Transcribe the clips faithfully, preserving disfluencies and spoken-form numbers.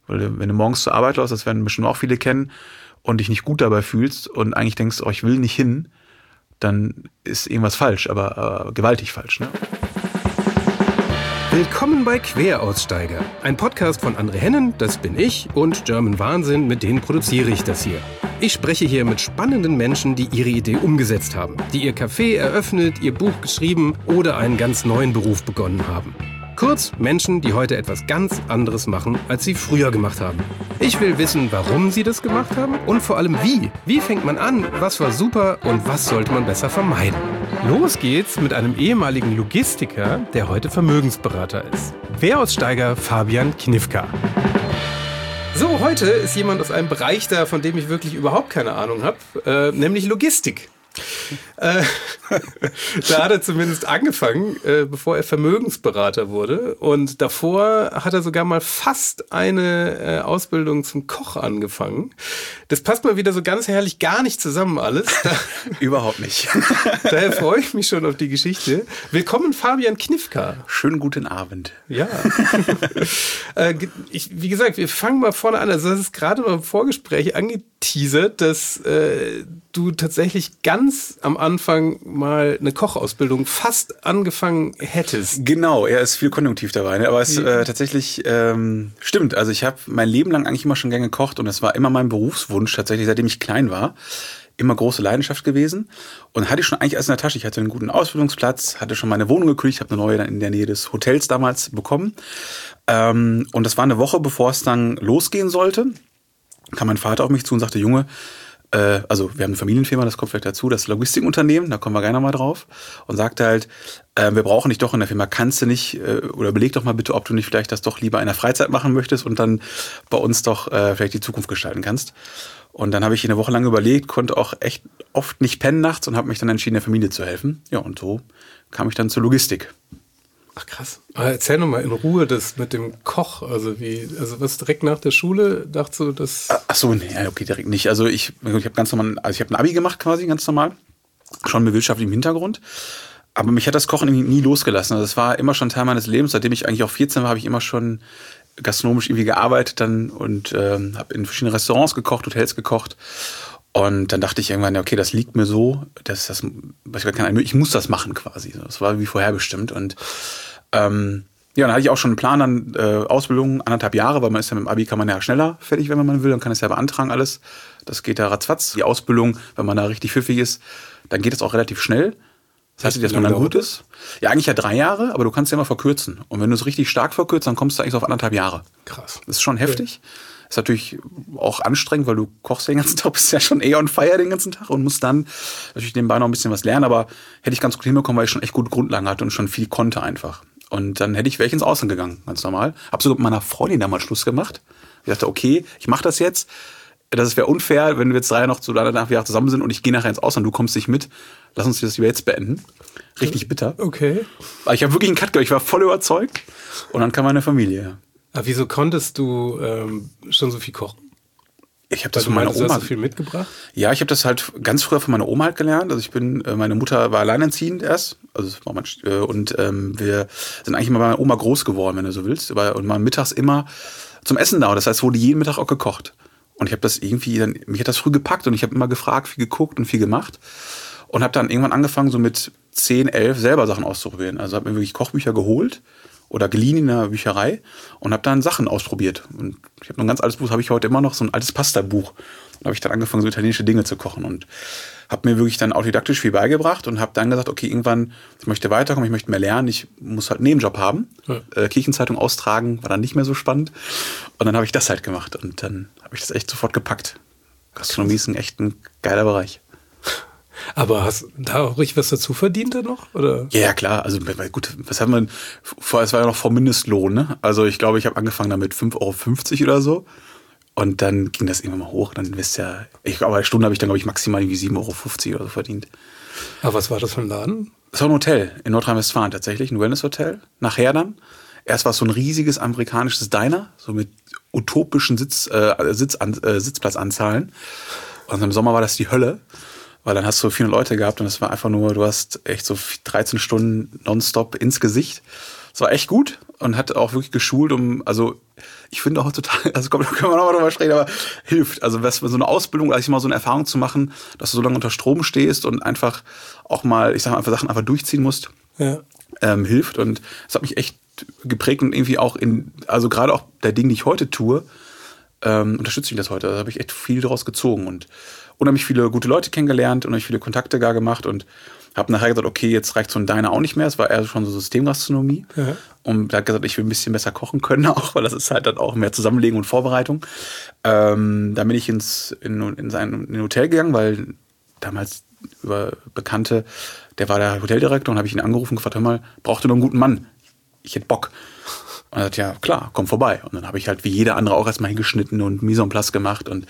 Weil du, wenn du morgens zur Arbeit läufst, das werden bestimmt auch viele kennen, und dich nicht gut dabei fühlst und eigentlich denkst, oh, ich will nicht hin, dann ist irgendwas falsch, aber äh, gewaltig falsch, ne? Willkommen bei Queraussteiger, ein Podcast von André Hennen, das bin ich, und German Wahnsinn, mit denen produziere ich das hier. Ich spreche hier mit spannenden Menschen, die ihre Idee umgesetzt haben, die ihr Café eröffnet, ihr Buch geschrieben oder einen ganz neuen Beruf begonnen haben. Kurz, Menschen, die heute etwas ganz anderes machen, als sie früher gemacht haben. Ich will wissen, warum sie das gemacht haben und vor allem wie. Wie fängt man an, was war super und was sollte man besser vermeiden? Los geht's mit einem ehemaligen Logistiker, der heute Vermögensberater ist. Queraussteiger Fabian Knifka. So, heute ist jemand aus einem Bereich da, von dem ich wirklich überhaupt keine Ahnung habe, äh, nämlich Logistik. äh, da hat er zumindest angefangen, äh, bevor er Vermögensberater wurde. Und davor hat er sogar mal fast eine äh, Ausbildung zum Koch angefangen. Das passt mal wieder so ganz herrlich gar nicht zusammen alles. Da, Überhaupt nicht. Daher freue ich mich schon auf die Geschichte. Willkommen, Fabian Knifka. Schönen guten Abend. Ja. äh, ich, wie gesagt, wir fangen mal vorne an. Also das ist gerade noch im Vorgespräch angeteasert, dass äh, du tatsächlich ganz am Anfang mal eine Kochausbildung fast angefangen hättest. Genau, er ist viel konjunktiv dabei, ne? Aber es äh, tatsächlich ähm, stimmt. Also ich habe mein Leben lang eigentlich immer schon gern gekocht und das war immer mein Berufswunsch, tatsächlich, seitdem ich klein war. Immer große Leidenschaft gewesen und hatte ich schon eigentlich alles in der Tasche. Ich hatte einen guten Ausbildungsplatz, hatte schon meine Wohnung gekündigt, habe eine neue dann in der Nähe des Hotels damals bekommen. Ähm, und das war eine Woche, bevor es dann losgehen sollte, kam mein Vater auf mich zu und sagte, Junge, äh, also wir haben eine Familienfirma, das kommt vielleicht dazu, das Logistikunternehmen, da kommen wir gerne mal drauf, und sagte halt, äh, wir brauchen dich doch in der Firma, kannst du nicht, äh, oder beleg doch mal bitte, ob du nicht vielleicht das doch lieber in der Freizeit machen möchtest und dann bei uns doch äh, vielleicht die Zukunft gestalten kannst. Und dann habe ich eine Woche lang überlegt, konnte auch echt oft nicht pennen nachts und habe mich dann entschieden, der Familie zu helfen. Ja, und so kam ich dann zur Logistik. Ach krass. Aber erzähl noch mal in Ruhe das mit dem Koch. Also wie, also was direkt nach der Schule dachtest du, das? Ach so, nee, okay, direkt nicht. Also ich, ich habe ganz normal, also ich habe ein Abi gemacht quasi, ganz normal. Schon mit wirtschaftlichem Hintergrund. Aber mich hat das Kochen irgendwie nie losgelassen. Also das war immer schon Teil meines Lebens. Seitdem ich eigentlich auch vierzehn war, habe ich immer schon gastronomisch irgendwie gearbeitet dann und ähm, habe in verschiedenen Restaurants gekocht, Hotels gekocht. Und dann dachte ich irgendwann, ja, okay, das liegt mir so, dass das, ich muss das machen quasi. Das war wie vorherbestimmt. Und ähm, ja, dann hatte ich auch schon einen Plan, dann äh, Ausbildung, anderthalb Jahre, weil man ist ja mit dem Abi, kann man ja schneller fertig, wenn man will, dann kann es ja beantragen alles. Das geht ja ratzfatz. Die Ausbildung, wenn man da richtig pfiffig ist, dann geht es auch relativ schnell. Das heißt, dass man dann gut ist. Ja, eigentlich ja drei Jahre, aber du kannst ja immer verkürzen. Und wenn du es richtig stark verkürzt, dann kommst du eigentlich so auf anderthalb Jahre. Krass. Das ist schon heftig. Ja. Ist natürlich auch anstrengend, weil du kochst den ganzen Tag, bist ja schon eher on fire den ganzen Tag und musst dann natürlich nebenbei noch ein bisschen was lernen. Aber hätte ich ganz gut hinbekommen, weil ich schon echt gute Grundlagen hatte und schon viel konnte einfach. Und dann hätte ich wäre ich ins Ausland gegangen, ganz normal. Hab sogar mit meiner Freundin damals Schluss gemacht. Ich dachte, okay, ich mache das jetzt. Das wäre unfair, wenn wir jetzt drei noch zu anderthalb Jahre zusammen sind und ich gehe nachher ins Ausland, du kommst nicht mit. Lass uns das jetzt beenden. Richtig bitter. Okay. Aber ich habe wirklich einen Cut gemacht, ich war voll überzeugt. Und dann kam meine Familie. Aber wieso konntest du ähm, schon so viel kochen? Ich habe das Weil von meiner meinst, du Oma. hast so viel mitgebracht? Ja, ich habe das halt ganz früher von meiner Oma halt gelernt. Also ich bin, meine Mutter war alleinerziehend erst. Also das war mein, und ähm, wir sind eigentlich immer bei meiner Oma groß geworden, wenn du so willst. Und waren mittags immer zum Essen da. Das heißt, wurde jeden Mittag auch gekocht. Und ich habe das irgendwie, dann, mich hat das früh gepackt und ich habe immer gefragt, viel geguckt und viel gemacht. Und habe dann irgendwann angefangen, so mit zehn, elf selber Sachen auszuprobieren. Also habe mir wirklich Kochbücher geholt oder geliehen in der Bücherei und habe dann Sachen ausprobiert. Und ich habe noch ein ganz altes Buch, habe ich heute immer noch, so ein altes Pasta-Buch. Und habe ich dann angefangen, so italienische Dinge zu kochen und habe mir wirklich dann autodidaktisch viel beigebracht und habe dann gesagt, okay, irgendwann, ich möchte weiterkommen, ich möchte mehr lernen, ich muss halt einen Nebenjob haben. Ja. Äh, Kirchenzeitung austragen, war dann nicht mehr so spannend. Und dann habe ich das halt gemacht und dann habe ich das echt sofort gepackt. Gastronomie ist ein echt ein geiler Bereich. Aber hast du da auch richtig was dazu verdient dann noch? Oder? Ja, klar. Also gut, was hat man, es war ja noch vor Mindestlohn, ne? Also ich glaube, ich habe angefangen damit fünf Euro fünfzig oder so. Und dann ging das irgendwann mal hoch. Dann wisst ihr, ich glaube, eine Stunde habe ich dann, glaube ich, maximal irgendwie sieben Euro fünfzig oder so verdient. Aber was war das für ein Laden? Das war ein Hotel in Nordrhein-Westfalen tatsächlich, ein Wellness-Hotel. Nachher dann. Erst war es so ein riesiges amerikanisches Diner, so mit utopischen Sitz, äh, Sitz, äh, Sitzplatzanzahlen. Und im Sommer war das die Hölle. Weil dann hast du vierhundert Leute gehabt und es war einfach nur, du hast echt so dreizehn Stunden nonstop ins Gesicht. Es war echt gut und hat auch wirklich geschult, um, also ich finde auch total, also komm, da können wir nochmal drüber sprechen, aber hilft. Also was, so eine Ausbildung, also mal so eine Erfahrung zu machen, dass du so lange unter Strom stehst und einfach auch mal, ich sag mal, einfach Sachen einfach durchziehen musst, ja. ähm, hilft. Und es hat mich echt geprägt und irgendwie auch in, also gerade auch der Ding, die ich heute tue, ähm, unterstütze ich das heute. Da habe ich echt viel daraus gezogen und unheimlich viele gute Leute kennengelernt, unheimlich viele Kontakte gar gemacht und habe nachher gesagt, okay, jetzt reicht so ein Diner auch nicht mehr. Es war eher schon so Systemgastronomie. Ja. Und da hat gesagt, ich will ein bisschen besser kochen können auch, weil das ist halt dann auch mehr Zusammenlegen und Vorbereitung. Ähm, dann bin ich ins, in, in sein in ein Hotel gegangen, weil damals über Bekannte, der war der Hoteldirektor und habe ich ihn angerufen und gefragt, hör mal, braucht ihr noch einen guten Mann? Ich hätte Bock. Und er hat ja klar, komm vorbei. Und dann habe ich halt wie jeder andere auch erstmal hingeschnitten und Mise en place gemacht und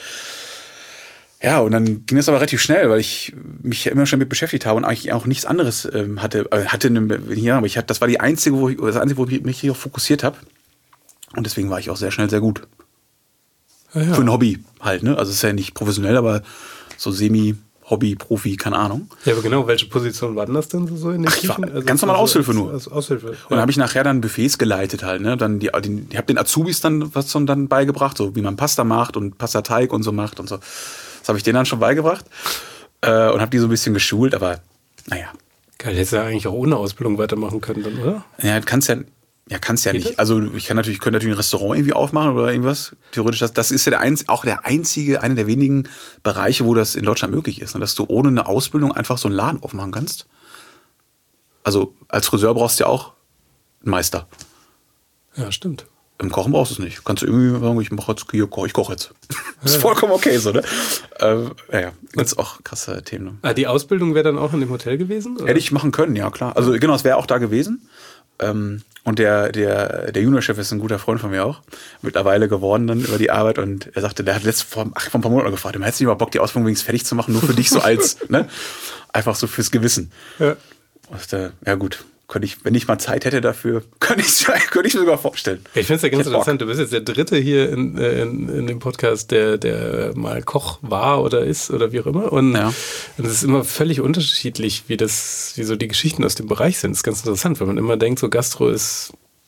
ja, und dann ging das aber relativ schnell, weil ich mich ja immer schon mit beschäftigt habe und eigentlich auch nichts anderes ähm, hatte. Äh, hatte eine, ja, aber ich hatte, das war die einzige, wo ich, das einzige, wo ich mich hier fokussiert habe. Und deswegen war ich auch sehr schnell sehr gut. Ja, ja. Für ein Hobby halt, ne? Also es ist ja nicht professionell, aber so semi Hobby, Profi, keine Ahnung. Ja, aber genau, welche Position war denn das denn so in den Ach, ich war Küchen? Also ganz normal so Aushilfe als, nur. Als Aushilfe. Und dann habe ich nachher dann Buffets geleitet halt, ne? Dann die, die ich habe den Azubis dann was dann beigebracht, so wie man Pasta macht und Pastateig und so macht und so. Das habe ich denen dann schon beigebracht äh, und habe die so ein bisschen geschult, aber naja. Geil, hättest du ja eigentlich auch ohne Ausbildung weitermachen können dann, oder? Ja, kannst ja, ja, kannst ja Geht nicht. das? Also ich kann natürlich, könnte natürlich ein Restaurant irgendwie aufmachen oder irgendwas. Theoretisch, das, das ist ja der einz, auch der einzige, einer der wenigen Bereiche, wo das in Deutschland möglich ist, ne? Dass du ohne eine Ausbildung einfach so einen Laden aufmachen kannst. Also als Friseur brauchst du ja auch einen Meister. Ja, stimmt. Im Kochen brauchst du es nicht. Kannst du irgendwie sagen, ich mache jetzt hier, ich koche jetzt. Das ist vollkommen okay so, ne? Ähm, ja, ja, ganz auch krasse Themen. Ne? Ah, die Ausbildung wäre dann auch in dem Hotel gewesen? Oder? Hätte ich machen können, ja klar. Also genau, es wäre auch da gewesen. Ähm, und der, der, der Juniorchef ist ein guter Freund von mir auch. Mittlerweile geworden dann über die Arbeit. Und er sagte, der hat letztes vor, ach, vor ein paar Monaten gefragt, hättest du nicht mal Bock, die Ausbildung wenigstens fertig zu machen, nur für dich so als, ne? Einfach so fürs Gewissen. Ja. Und der, ja gut. Könnte ich, wenn ich mal Zeit hätte dafür, könnte ich könnte ich mir sogar vorstellen. Ich finde es ja ganz Ich hätte interessant. Du bist jetzt der Dritte hier in, in, in dem Podcast, der, der mal Koch war oder ist oder wie auch immer. Und Ja. und es ist immer völlig unterschiedlich, wie das, wie so die Geschichten aus dem Bereich sind. Das ist ganz interessant, weil man immer denkt, so Gastro ist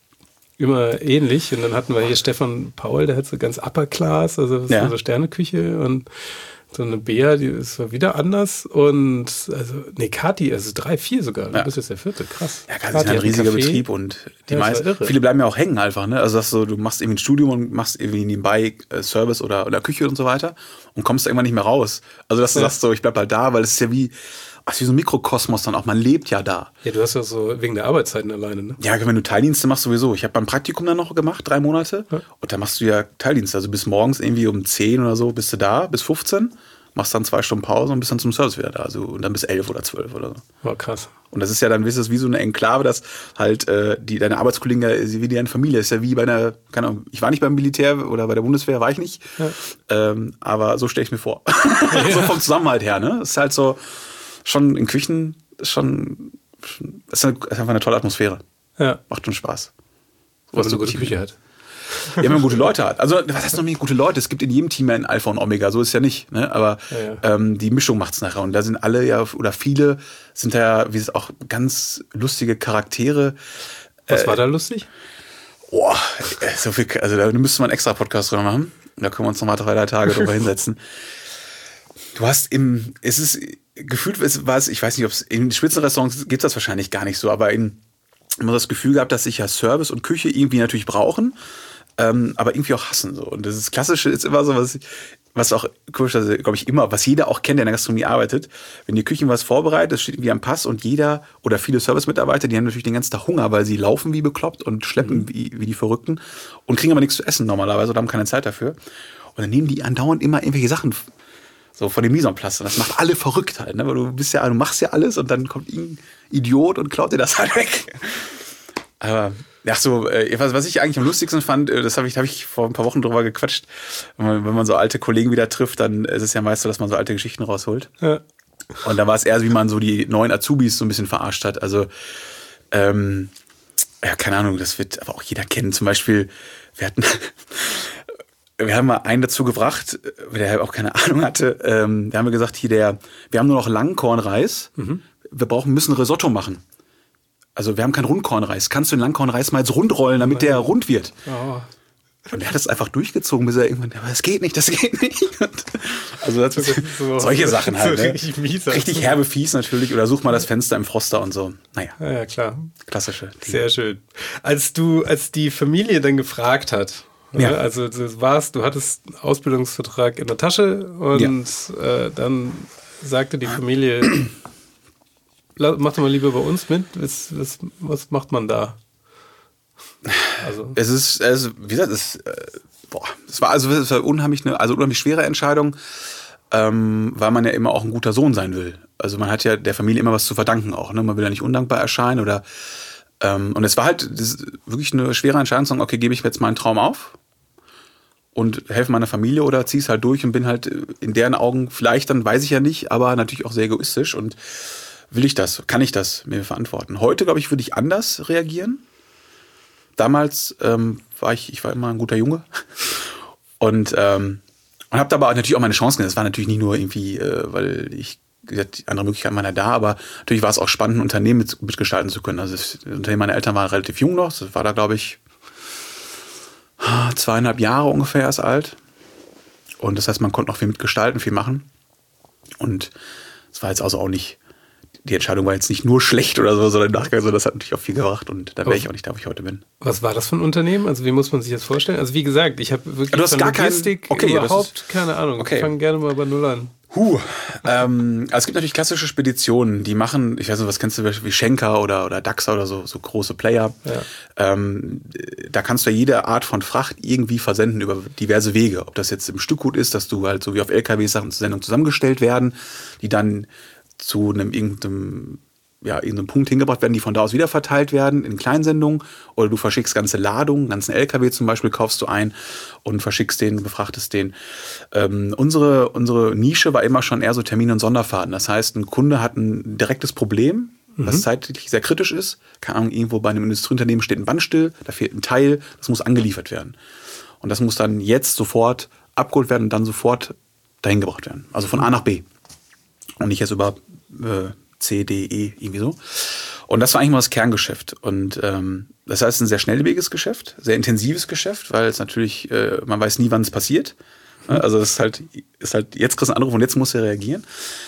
immer ähnlich. Und dann hatten wir hier Stefan Paul, der hat so ganz Upper Class, also das Ja. ist so Sterneküche und so eine Bea, die ist wieder anders und also, nee, Kati, also drei, vier sogar. Du Ja. bist jetzt der vierte, krass. Ja, Kati ist Kati ein hat riesiger Café. Betrieb und die Ja, das war meisten, irre. viele bleiben ja auch hängen einfach, ne? Also dass du, du machst irgendwie ein Studium und machst irgendwie nebenbei äh, Service oder, oder Küche und so weiter und kommst da irgendwann nicht mehr raus. Also dass du Ja. sagst so, ich bleib halt da, weil es ist ja wie, ach, wie so ein Mikrokosmos dann auch, man lebt ja da. Ja, du hast ja so wegen der Arbeitszeiten alleine, ne? Ja, wenn du Teildienste machst sowieso. Ich habe beim Praktikum dann noch gemacht, drei Monate Ja. und da machst du ja Teildienste, also bis morgens irgendwie um zehn oder so bist du da, bis fünfzehn. Machst dann zwei Stunden Pause und bist dann zum Service wieder da. Also, und dann bis elf oder zwölf oder so. War krass. Und das ist ja dann, wisst ihr, wie so eine Enklave, dass halt äh, die deine Arbeitskollegen, ja, wie deine Familie, ist ja wie bei einer, keine Ahnung, ich war nicht beim Militär oder bei der Bundeswehr, war ich nicht. Ja. Ähm, aber so stelle ich mir vor. So vom Zusammenhalt her, ne? Das ist halt so, schon in Küchen, ist schon, das ist, eine, ist einfach eine tolle Atmosphäre. Ja, Macht schon Spaß. weil man so eine gute richtig- Küche hat. Ja, wenn man gute Leute hat. Also, was heißt noch mehr gute Leute? Es gibt in jedem Team ja ein Alpha und Omega, so ist es ja nicht. Ne? Aber Ja, ja. Ähm, die Mischung macht's nachher. Und da sind alle ja, oder viele sind da ja, wie es auch ganz lustige Charaktere. Was war da lustig? Boah, so viel, also da müsste man einen extra Podcast drüber machen. Da können wir uns nochmal drei, drei Tage drüber hinsetzen. Du hast im, es ist, gefühlt war es, ich weiß nicht, ob es in Spitzenrestaurants gibt das wahrscheinlich gar nicht so, aber in, immer das Gefühl gehabt, dass sich ja Service und Küche irgendwie natürlich brauchen, ähm, aber irgendwie auch hassen. So. Und das ist Klassische ist immer so, was, was auch, also, glaube ich, immer, was jeder auch kennt, der in der Gastronomie arbeitet. Wenn die Küche was vorbereitet, das steht irgendwie am Pass und jeder oder viele Service-Mitarbeiter, die haben natürlich den ganzen Tag Hunger, weil sie laufen wie bekloppt und schleppen mhm. wie, wie die Verrückten und kriegen aber nichts zu essen normalerweise oder haben keine Zeit dafür. Und dann nehmen die andauernd immer irgendwelche Sachen so von dem Mise en place. Und das macht alle verrückt halt, ne? Weil du bist ja, du machst ja alles und dann kommt irgendein Idiot und klaut dir das halt weg. Aber ja, so, äh, was, was ich eigentlich am lustigsten fand, äh, das habe ich, hab ich vor ein paar Wochen drüber gequatscht. Wenn man, wenn man so alte Kollegen wieder trifft, dann ist es ja meist so, dass man so alte Geschichten rausholt. Ja. Und da war es eher, wie man so die neuen Azubis so ein bisschen verarscht hat. Also, ähm, ja, keine Ahnung, das wird aber auch jeder kennen. Zum Beispiel, wir hatten, wir haben mal einen dazu gebracht, der auch keine Ahnung hatte. Ähm, da haben wir gesagt, hier der, wir haben nur noch Langkornreis. Mhm. Wir brauchen, müssen Risotto machen. Also wir haben keinen Rundkornreis. Kannst du den Langkornreis mal jetzt rundrollen, damit der rund wird? Oh. Und er hat das einfach durchgezogen, bis er irgendwann, aber das geht nicht, das geht nicht. Und also das ist so, solche Sachen halt. So Ne? richtig mies. Richtig herbe fies natürlich. Oder such mal das Fenster im Froster und so. Naja. Ja, ja, klar. Klassische. Sehr schön. Als du, als die Familie dann gefragt hat, ja. ne? Also du warst, du hattest einen Ausbildungsvertrag in der Tasche und ja. äh, dann sagte die Familie, mach doch mal lieber bei uns mit. Was, was, was macht man da? Also. Es ist, also, wie gesagt, es, äh, boah, es war also es war unheimlich eine, also unheimlich schwere Entscheidung, ähm, weil man ja immer auch ein guter Sohn sein will. Also man hat ja der Familie immer was zu verdanken auch, ne? Man will ja nicht undankbar erscheinen oder ähm, und es war halt das ist wirklich eine schwere Entscheidung, zu sagen, okay, gebe ich mir jetzt meinen Traum auf und helfe meiner Familie oder ziehe es halt durch und bin halt in deren Augen vielleicht, dann weiß ich ja nicht, aber natürlich auch sehr egoistisch und will ich das, kann ich das mir verantworten. Heute, glaube ich, würde ich anders reagieren. Damals ähm, war ich, ich war immer ein guter Junge und, ähm, und habe aber natürlich auch meine Chancen. Das war natürlich nicht nur irgendwie, äh, weil ich gesagt, andere Möglichkeiten waren ja da, aber natürlich war es auch spannend, ein Unternehmen mit, mitgestalten zu können. Also das Unternehmen meiner Eltern war relativ jung noch. Das war da, glaube ich, zweieinhalb Jahre ungefähr erst alt. Und das heißt, man konnte noch viel mitgestalten, viel machen. Und es war jetzt also auch nicht, die Entscheidung war jetzt nicht nur schlecht oder so, sondern im Nachgang, so, das hat natürlich auch viel gebracht und da wäre ich auch nicht da, wo ich heute bin. Was war das für ein Unternehmen? Also wie muss man sich das vorstellen? Also wie gesagt, ich habe wirklich du hast von gar Logistik kein, okay, überhaupt ist, keine Ahnung. Okay. Ich fange gerne mal bei Null an. Huh. ähm, also es gibt natürlich klassische Speditionen, die machen, ich weiß nicht, was kennst du, wie Schenker oder, oder Daxa oder so, so große Player. Ja. Ähm, da kannst du ja jede Art von Fracht irgendwie versenden über diverse Wege. Ob das jetzt im Stückgut ist, dass du halt so wie auf L K Ws Sachen zur Sendung zusammengestellt werden, die dann zu einem irgendeinem ja, irgendeinem Punkt hingebracht werden, die von da aus wieder verteilt werden in Kleinsendungen, oder du verschickst ganze Ladungen, ganzen L K W zum Beispiel kaufst du ein und verschickst den, befrachtest den. Ähm, unsere, unsere Nische war immer schon eher so Termine und Sonderfahrten. Das heißt, ein Kunde hat ein direktes Problem, was mhm. zeitlich sehr kritisch ist. Keine Ahnung, irgendwo bei einem Industrieunternehmen steht ein Band still, da fehlt ein Teil, das muss angeliefert werden. Und das muss dann jetzt sofort abgeholt werden und dann sofort dahin gebracht werden. Also von A nach B. Und nicht erst über äh, C, D, E, irgendwie so. Und das war eigentlich mal das Kerngeschäft. Und ähm, das heißt, ein sehr schnelllebiges Geschäft, sehr intensives Geschäft, weil es natürlich, äh, man weiß nie, wann es passiert. Also das ist halt, ist halt, jetzt kriegst du einen Anruf und jetzt musst du reagieren.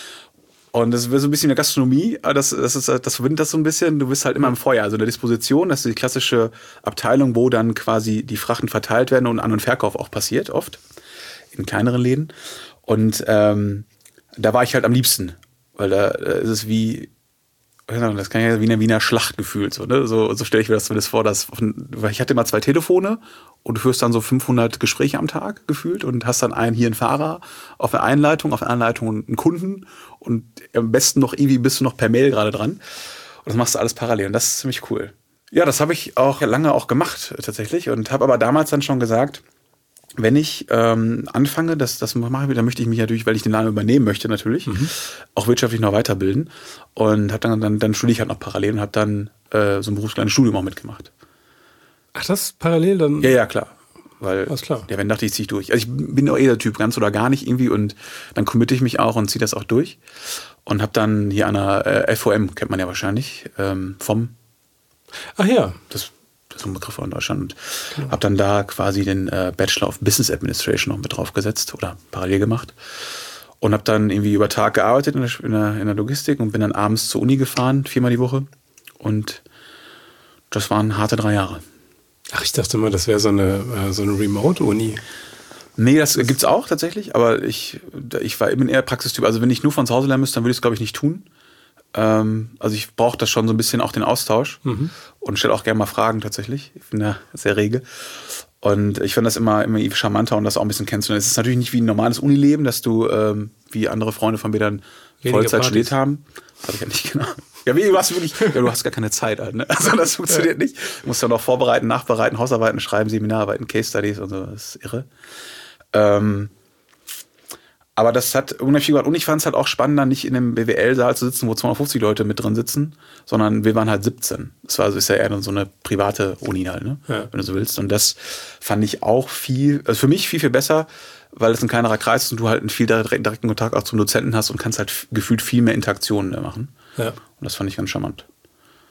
Und das ist so ein bisschen in der Gastronomie, das, das, ist, das verbindet das so ein bisschen, du bist halt immer im Feuer, also in der Disposition, das ist die klassische Abteilung, wo dann quasi die Frachten verteilt werden und An- und Verkauf auch passiert, oft, in kleineren Läden. Und ähm, da war ich halt am liebsten. Weil da ist es wie, das kann ja wie eine Wiener Schlacht gefühlt. So, ne? so, so stelle ich mir das zumindest vor. Dass, weil ich hatte immer zwei Telefone und du führst dann so fünfhundert Gespräche am Tag gefühlt und hast dann einen hier einen Fahrer auf der einen Leitung, auf der anderen Leitung einen Kunden und am besten noch irgendwie bist du noch per Mail gerade dran. Und das machst du alles parallel und das ist ziemlich cool. Ja, das habe ich auch lange auch gemacht tatsächlich und habe aber damals dann schon gesagt, wenn ich ähm, anfange, das, das mache ich, dann möchte ich mich natürlich, weil ich den Laden übernehmen möchte natürlich, mhm. auch wirtschaftlich noch weiterbilden. Und habe dann, dann, dann studiere ich halt noch parallel und habe dann äh, so ein berufskleines Studium auch mitgemacht. Ach, das parallel dann? Ja, ja, klar. Weil, Alles klar. Ja, wenn dachte ich, ziehe ich durch. Also ich bin auch eh der Typ, ganz oder gar nicht irgendwie und dann committe ich mich auch und ziehe das auch durch. Und habe dann hier an der äh, F O M, kennt man ja wahrscheinlich, ähm, vom Ach ja. Das so ein Begriff in Deutschland. Und genau. Habe dann da quasi den äh, Bachelor of Business Administration noch mit draufgesetzt oder parallel gemacht. Und habe dann irgendwie über Tag gearbeitet in der, in, der, in der Logistik und bin dann abends zur Uni gefahren, viermal die Woche. Und das waren harte drei Jahre. Ach, ich dachte mal, das wäre so eine, äh, so eine Remote-Uni. Nee, das, das gibt's auch tatsächlich, aber ich, ich war eben eher Praxistyp. Also wenn ich nur von zu Hause lernen müsste, dann würde ich es, glaube ich, nicht tun. Ähm, also ich brauche das schon so ein bisschen auch den Austausch mhm. und stelle auch gerne mal Fragen tatsächlich. Ich bin da sehr rege. Und ich finde das immer, immer charmanter und das auch ein bisschen kennenzulernen. Es ist natürlich nicht wie ein normales Unileben, dass du, ähm, wie andere Freunde von mir dann Vollzeit studiert haben. Das hatte ich ja nicht, genau. Ja, wie, du hast wirklich, ja, du hast gar keine Zeit halt, ne? Also das funktioniert ja nicht. Du musst ja noch vorbereiten, nachbereiten, Hausarbeiten schreiben, Seminararbeiten, Case Studies und so. Das ist irre. Ähm, Aber das hat unheimlich viel gemacht. Und ich fand es halt auch spannender, nicht in einem B W L-Saal zu sitzen, wo zweihundertfünfzig Leute mit drin sitzen, sondern wir waren halt siebzehn. Das war also ist ja eher so eine private Uni halt, ne? Ja. Wenn du so willst. Und das fand ich auch viel, also für mich viel, viel besser, weil es ein kleinerer Kreis ist und du halt einen viel direkten Kontakt auch zum Dozenten hast und kannst halt gefühlt viel mehr Interaktionen machen. Ja. Und das fand ich ganz charmant.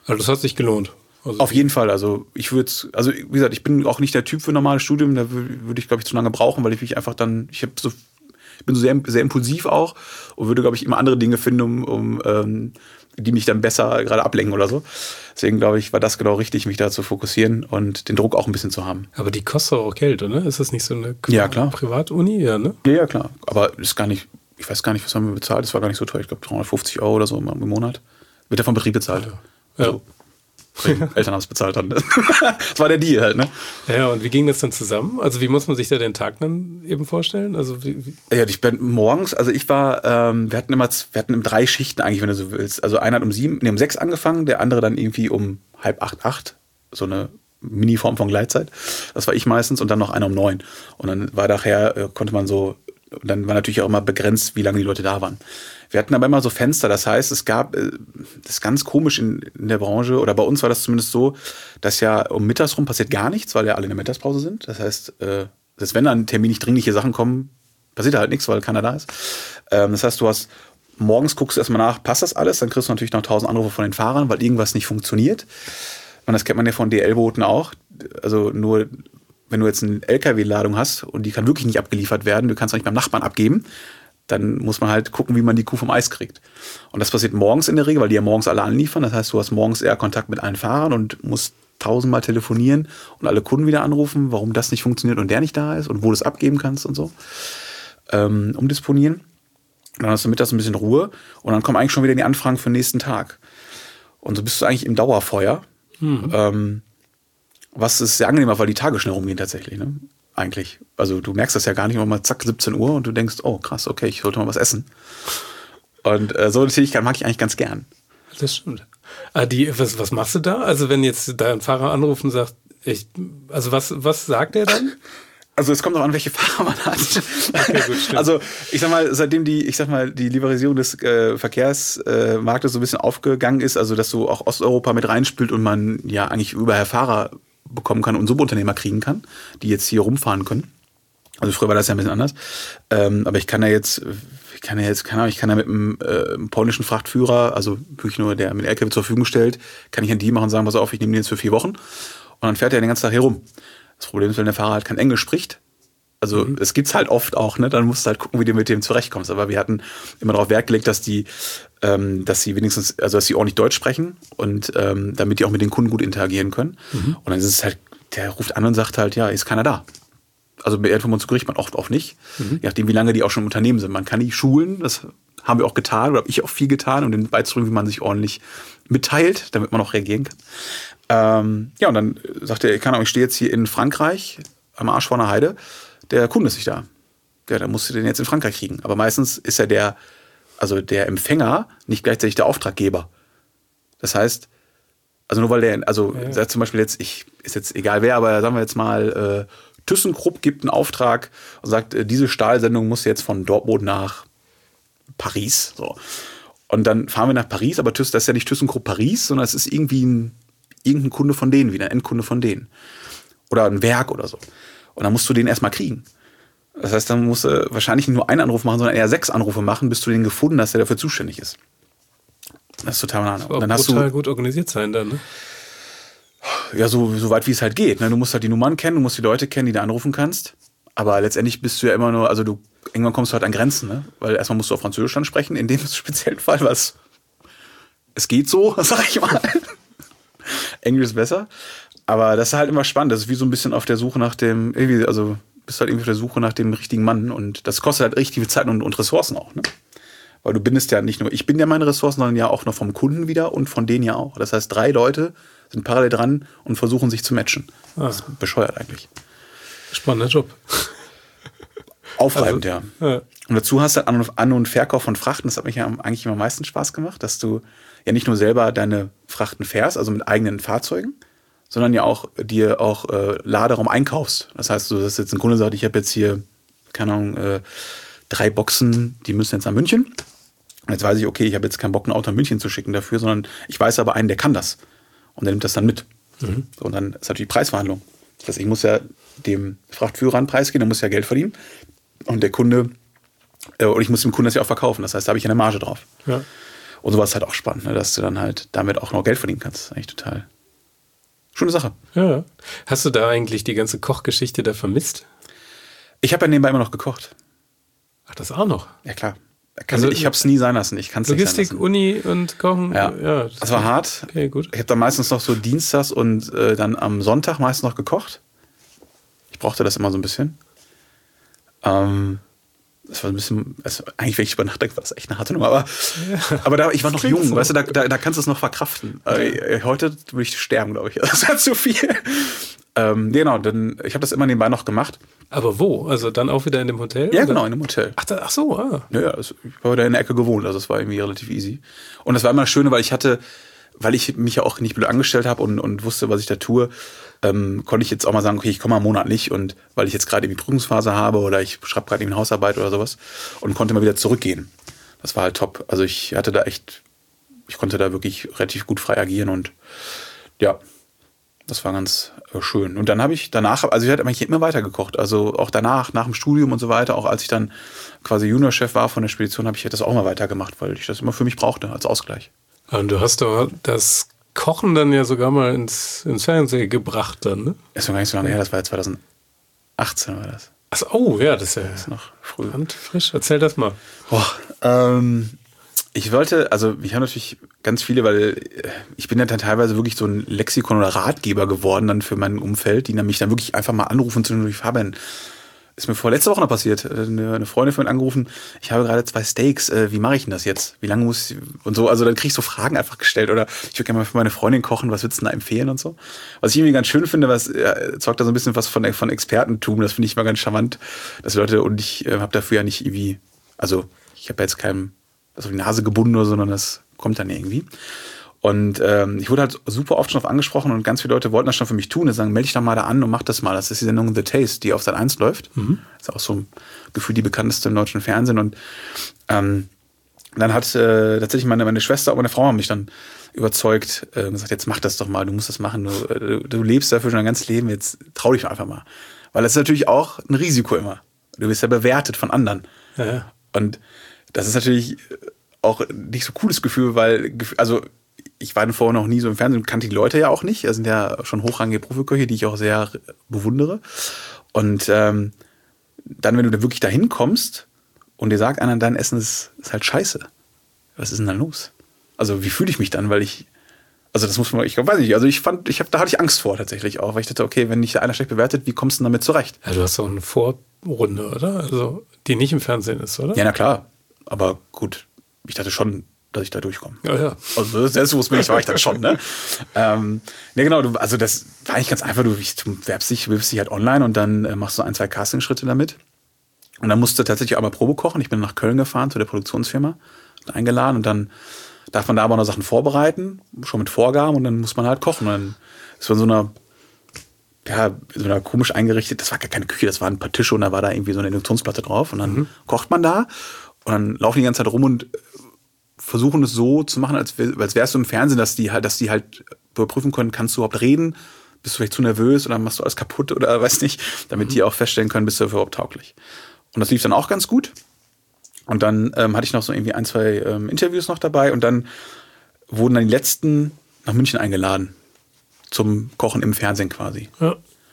Also das hat sich gelohnt. Also Auf jeden Fall. Also ich würde, also wie gesagt, ich bin auch nicht der Typ für ein normales Studium. Da würde ich, glaube ich, zu lange brauchen, weil ich mich einfach dann, ich habe so, ich bin so sehr, sehr impulsiv auch und würde, glaube ich, immer andere Dinge finden, um, um ähm, die mich dann besser gerade ablenken oder so. Deswegen, glaube ich, war das genau richtig, mich da zu fokussieren und den Druck auch ein bisschen zu haben. Aber die kostet auch Geld, oder? Ist das nicht so eine ja, klar. Privatuni? Ja, ne? Ja, ja, klar. Aber ist gar nicht, ich weiß gar nicht, was haben wir bezahlt. Das war gar nicht so teuer. Ich glaube, dreihundertfünfzig Euro oder so im Monat. Wird ja vom Betrieb bezahlt. Ja. Also, Eltern haben es bezahlt dann. Das war der Deal halt, ne? Ja, und wie ging das dann zusammen? Also wie muss man sich da den Tag dann eben vorstellen? Also wie, wie? Ja, ich bin morgens, also ich war, ähm, wir hatten immer, wir hatten drei Schichten eigentlich, wenn du so willst. Also einer hat um sieben, nee, um sechs angefangen, der andere dann irgendwie um halb acht, acht. So eine Mini-Form von Gleitzeit. Das war ich meistens und dann noch einer um neun. Und dann war nachher, äh, konnte man so, dann war natürlich auch immer begrenzt, wie lange die Leute da waren. Wir hatten aber immer so Fenster, das heißt, es gab, das ist ganz komisch in, in der Branche, oder bei uns war das zumindest so, dass ja um mittags rum passiert gar nichts, weil ja alle in der Mittagspause sind. Das heißt, äh, dass wenn dann terminlich dringliche Sachen kommen, passiert halt nichts, weil keiner da ist. Ähm, das heißt, du hast, morgens guckst du erstmal nach, passt das alles? Dann kriegst du natürlich noch tausend Anrufe von den Fahrern, weil irgendwas nicht funktioniert. Und das kennt man ja von D L-Booten auch. Also nur, wenn du jetzt eine L K W-Ladung hast und die kann wirklich nicht abgeliefert werden, du kannst auch nicht beim Nachbarn abgeben, dann muss man halt gucken, wie man die Kuh vom Eis kriegt. Und das passiert morgens in der Regel, weil die ja morgens alle anliefern. Das heißt, du hast morgens eher Kontakt mit allen Fahrern und musst tausendmal telefonieren und alle Kunden wieder anrufen, warum das nicht funktioniert und der nicht da ist und wo du es abgeben kannst und so. Ähm, umdisponieren. Dann hast du mittags ein bisschen Ruhe und dann kommen eigentlich schon wieder die Anfragen für den nächsten Tag. Und so bist du eigentlich im Dauerfeuer. Mhm. Ähm, was ist sehr angenehm, weil die Tage schnell rumgehen tatsächlich, ne? Eigentlich. Also du merkst das ja gar nicht, mal zack, siebzehn Uhr und du denkst, oh krass, okay, ich sollte mal was essen. Und äh, so eine Tätigkeit mag ich eigentlich ganz gern. Das stimmt. Ah, die, was, was machst du da? Also wenn jetzt dein Fahrer anruft und sagt, ich, also was, was sagt er dann? Also es kommt auch an, welche Fahrer man hat. Okay, gut, stimmt. Also ich sag mal, seitdem die, ich sag mal, die Liberalisierung des äh, Verkehrsmarktes äh, so ein bisschen aufgegangen ist, also dass so auch Osteuropa mit reinspielt und man ja eigentlich überall Fahrer bekommen kann und Subunternehmer kriegen kann, die jetzt hier rumfahren können. Also früher war das ja ein bisschen anders. Ähm, aber ich kann ja jetzt, ich kann ja jetzt, keine Ahnung, ich kann ja mit einem, äh, einem polnischen Frachtführer, also wirklich nur der mit dem L K W zur Verfügung stellt, kann ich an die machen und sagen, pass auf, ich nehme den jetzt für vier Wochen. Und dann fährt er den ganzen Tag hier rum. Das Problem ist, wenn der Fahrer halt kein Englisch spricht, also mhm. es gibt's halt oft auch, ne, dann musst du halt gucken, wie du mit dem zurechtkommst. Aber wir hatten immer darauf Wert gelegt, dass die, ähm, dass sie wenigstens, also dass sie ordentlich Deutsch sprechen und ähm, damit die auch mit den Kunden gut interagieren können. Mhm. Und dann ist es halt, der ruft an und sagt halt, ja, ist keiner da. Also bei Erdvermund kriegt man oft auch nicht, mhm. je nachdem, wie lange die auch schon im Unternehmen sind. Man kann die schulen, das haben wir auch getan, oder habe ich auch viel getan, um den beizubringen, wie man sich ordentlich mitteilt, damit man auch reagieren kann. Ähm, ja, und dann sagt er, keine Ahnung, ich stehe jetzt hier in Frankreich am Arsch vor einer Heide. Der Kunde ist nicht da. Ja, dann musst du den jetzt in Frankreich kriegen. Aber meistens ist ja der, also der Empfänger nicht gleichzeitig der Auftraggeber. Das heißt, also nur weil der, also ja. sagt zum Beispiel jetzt, ich, ist jetzt egal wer, aber sagen wir jetzt mal, äh, ThyssenKrupp gibt einen Auftrag und sagt, äh, diese Stahlsendung muss jetzt von Dortmund nach Paris. So. Und dann fahren wir nach Paris, aber das ist ja nicht ThyssenKrupp Paris, sondern es ist irgendwie ein, irgendein Kunde von denen wieder, ein Endkunde von denen. Oder ein Werk oder so. Und dann musst du den erstmal kriegen. Das heißt, dann musst du wahrscheinlich nicht nur einen Anruf machen, sondern eher sechs Anrufe machen, bis du den gefunden hast, der dafür zuständig ist. Das ist total banal. Das dann hast total du, gut organisiert sein dann, ne? Ja, so, so weit wie es halt geht. Ne? Du musst halt die Nummern kennen, du musst die Leute kennen, die du anrufen kannst. Aber letztendlich bist du ja immer nur, also du, irgendwann kommst du halt an Grenzen, ne? Weil erstmal musst du auf Französisch dann sprechen, in dem speziellen Fall, was es geht so, sag ich mal. Englisch ist besser. Aber das ist halt immer spannend. Das ist wie so ein bisschen auf der Suche nach dem, irgendwie, also bist halt irgendwie auf der Suche nach dem richtigen Mann. Und das kostet halt richtig viel Zeit und, und Ressourcen auch, ne? Weil du bindest ja nicht nur, ich bin ja meine Ressourcen, sondern ja auch noch vom Kunden wieder und von denen ja auch. Das heißt, drei Leute sind parallel dran und versuchen sich zu matchen. Ah. Das ist bescheuert eigentlich. Spannender Job. Aufreibend, also, ja. ja. Und dazu hast du An- und, An- und Verkauf von Frachten. Das hat mich ja eigentlich immer am meisten Spaß gemacht, dass du ja nicht nur selber deine Frachten fährst, also mit eigenen Fahrzeugen, sondern ja auch dir auch äh, Laderaum einkaufst. Das heißt, du hast jetzt ein Kunde sagt, ich habe jetzt hier, keine Ahnung, äh, drei Boxen, die müssen jetzt nach München. Und jetzt weiß ich, okay, ich habe jetzt keinen Bock, ein Auto nach München zu schicken dafür, sondern ich weiß aber einen, der kann das. Und der nimmt das dann mit. Mhm. So, und dann ist natürlich Preisverhandlung. Das heißt, ich muss ja dem Frachtführer einen Preis geben, der muss ja Geld verdienen. Und der Kunde, äh, und ich muss dem Kunden das ja auch verkaufen. Das heißt, da habe ich eine Marge drauf. Ja. Und sowas ist halt auch spannend, ne? Dass du dann halt damit auch noch Geld verdienen kannst. Das ist eigentlich total schöne Sache. Ja. Hast du da eigentlich die ganze Kochgeschichte da vermisst? Ich habe ja nebenbei immer noch gekocht. Ach, das auch noch? Ja, klar. Kann, Also, ich habe es nie sein lassen. Ich kann es nicht sein Logistik, lassen. Uni und Kochen? Ja, ja das, das war hart. Okay, gut. Ich habe dann meistens noch so dienstags und äh, dann am Sonntag meistens noch gekocht. Ich brauchte das immer so ein bisschen. Ähm, das war ein bisschen, also eigentlich, wenn ich drüber nachdenke, war das echt eine harte Nummer. Aber, ja. aber da, ich war noch jung, so. Weißt du, da, da, da kannst du es noch verkraften. Ja. Äh, heute würde ich sterben, glaube ich. Das ist halt zu viel. Ähm, genau, dann, ich habe das immer nebenbei noch gemacht. Aber wo? Also dann auch wieder in dem Hotel? Ja, oder? genau, in dem Hotel. Ach, da, ach so, ah. Ja, ja, also ich war da in der Ecke gewohnt, also das war irgendwie relativ easy. Und das war immer das Schöne, weil ich hatte, weil ich mich ja auch nicht blöd angestellt habe und, und wusste, was ich da tue, ähm, konnte ich jetzt auch mal sagen, okay, ich komme mal monatlich und weil ich jetzt gerade irgendwie Prüfungsphase habe oder ich schreibe gerade irgendwie eine Hausarbeit oder sowas und konnte mal wieder zurückgehen. Das war halt top. Also ich hatte da echt, ich konnte da wirklich relativ gut frei agieren und ja, das war ganz äh, schön. Und dann habe ich danach, also ich hatte eigentlich immer weiter gekocht. Also auch danach, nach dem Studium und so weiter, auch als ich dann quasi Juniorchef war von der Spedition, habe ich das auch mal weitergemacht, weil ich das immer für mich brauchte als Ausgleich. Und du hast doch das Kochen dann ja sogar mal ins, ins Fernsehen gebracht dann, ne? Das ist noch gar nicht so lange her, das war ja zwanzig achtzehn war das. Ach, oh, ja, das ist ja das ist noch früh. Frisch. Erzähl das mal. Boah, ähm, ich wollte, also ich habe natürlich ganz viele, weil ich bin ja dann teilweise wirklich so ein Lexikon oder Ratgeber geworden dann für mein Umfeld, die dann mich dann wirklich einfach mal anrufen zu durch Fabian. Ist mir vor letzter Woche noch passiert. Eine, eine Freundin von mir angerufen, ich habe gerade zwei Steaks, äh, wie mache ich denn das jetzt? Wie lange muss ich, und so, also dann krieg ich so Fragen einfach gestellt oder ich würde gerne mal für meine Freundin kochen, was würdest du da empfehlen und so. Was ich irgendwie ganz schön finde, was ja, zeugt da so ein bisschen was von, von Expertentum, das finde ich mal ganz charmant, dass Leute, und ich äh, habe dafür ja nicht irgendwie, also ich habe ja jetzt keinem das auf die Nase gebunden oder so, sondern das kommt dann irgendwie. Und ähm, ich wurde halt super oft schon auf angesprochen und ganz viele Leute wollten das schon für mich tun. Die sagen, melde dich doch mal da an und mach das mal. Das ist die Sendung The Taste, die auf Sat eins läuft. Mhm. Das ist auch so ein Gefühl die bekannteste im deutschen Fernsehen. Und ähm, dann hat äh, tatsächlich meine, meine Schwester und meine Frau haben mich dann überzeugt äh, und gesagt, jetzt mach das doch mal, du musst das machen. Du, äh, du lebst dafür schon dein ganzes Leben, jetzt trau dich einfach mal. Weil das ist natürlich auch ein Risiko immer. Du wirst ja bewertet von anderen. Ja, ja. Und das ist natürlich auch nicht so cooles Gefühl, weil, also ich war vorher noch nie so im Fernsehen, kannte die Leute ja auch nicht. Das sind ja schon hochrangige Profiköche, die ich auch sehr bewundere. Und ähm, dann, wenn du da wirklich dahin kommst und dir sagt einer, dein Essen ist, ist halt scheiße. Was ist denn dann los? Also wie fühle ich mich dann, weil ich, also das muss man, ich weiß nicht, also ich fand, ich hab, da hatte ich Angst vor tatsächlich auch, weil ich dachte, okay, wenn dich da einer schlecht bewertet, wie kommst du denn damit zurecht? Ja, du hast doch eine Vorrunde, oder? Also die nicht im Fernsehen ist, oder? Ja, na klar. Aber gut, ich dachte schon, dass ich da durchkomme. Ja, ja. Also selbstbewusst bin ich, war ich dann schon, ne? ähm, ne, genau, du, also das war eigentlich ganz einfach, du, du werbst dich, wirbst dich halt online und dann äh, machst du ein, zwei Casting-Schritte damit. Und dann musst du tatsächlich auch mal Probe kochen. Ich bin nach Köln gefahren zu der Produktionsfirma, eingeladen und dann darf man da aber noch Sachen vorbereiten, schon mit Vorgaben und dann muss man halt kochen. Und dann ist man so einer, ja, so einer komisch eingerichtet, das war gar keine Küche, das waren ein paar Tische und da war da irgendwie so eine Induktionsplatte drauf und dann mhm. kocht man da und dann laufen die ganze Zeit rum und versuchen es so zu machen, als, als wärst du im Fernsehen, dass die halt, dass die halt überprüfen können, kannst du überhaupt reden, bist du vielleicht zu nervös oder machst du alles kaputt oder weiß nicht, damit mhm. die auch feststellen können, bist du überhaupt tauglich. Und das lief dann auch ganz gut. Und dann ähm, hatte ich noch so irgendwie ein, zwei ähm, Interviews noch dabei und dann wurden dann die letzten nach München eingeladen zum Kochen im Fernsehen quasi. Ja.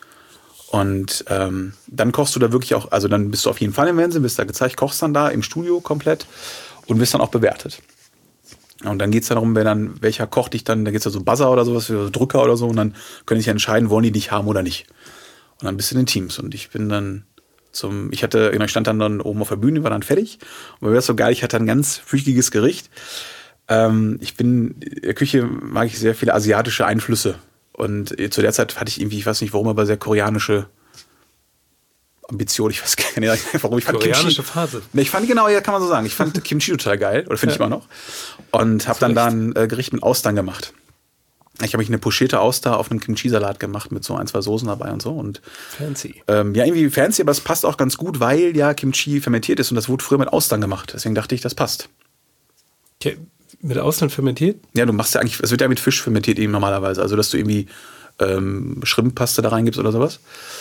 Und ähm, dann kochst du da wirklich auch, also dann bist du auf jeden Fall im Fernsehen, bist da gezeigt, kochst dann da im Studio komplett und wirst dann auch bewertet. Und dann geht es dann darum, wer dann, welcher Koch dich dann, da gibt es ja so Buzzer oder sowas, so Drücker oder so und dann können sich entscheiden, wollen die dich haben oder nicht. Und dann bist du in den Teams und ich bin dann zum, ich hatte, ich stand dann, dann oben auf der Bühne, war dann fertig und mir war das so geil, ich hatte ein ganz flüchtiges Gericht. Ähm, ich bin, in der Küche mag ich sehr viele asiatische Einflüsse und zu der Zeit hatte ich irgendwie, ich weiß nicht warum, aber sehr koreanische Ambition, ich weiß gar nicht, warum. Ich fand Koreanische Kimchi, Phase. Ich fand, genau, ja, kann man so sagen. Ich fand Kimchi total geil, oder finde ja. ich immer noch. Und habe dann da ein äh, Gericht mit Austern gemacht. Ich habe mich eine pochierte Auster auf einem Kimchi-Salat gemacht mit so ein, zwei Soßen dabei und so. Und, fancy. Ähm, ja, irgendwie fancy, aber es passt auch ganz gut, weil ja Kimchi fermentiert ist und das wurde früher mit Austern gemacht. Deswegen dachte ich, das passt. Okay. Mit Austern fermentiert? Ja, du machst ja eigentlich, es wird ja mit Fisch fermentiert eben normalerweise. Also, dass du irgendwie ähm, Schrimmpaste da reingibst oder sowas.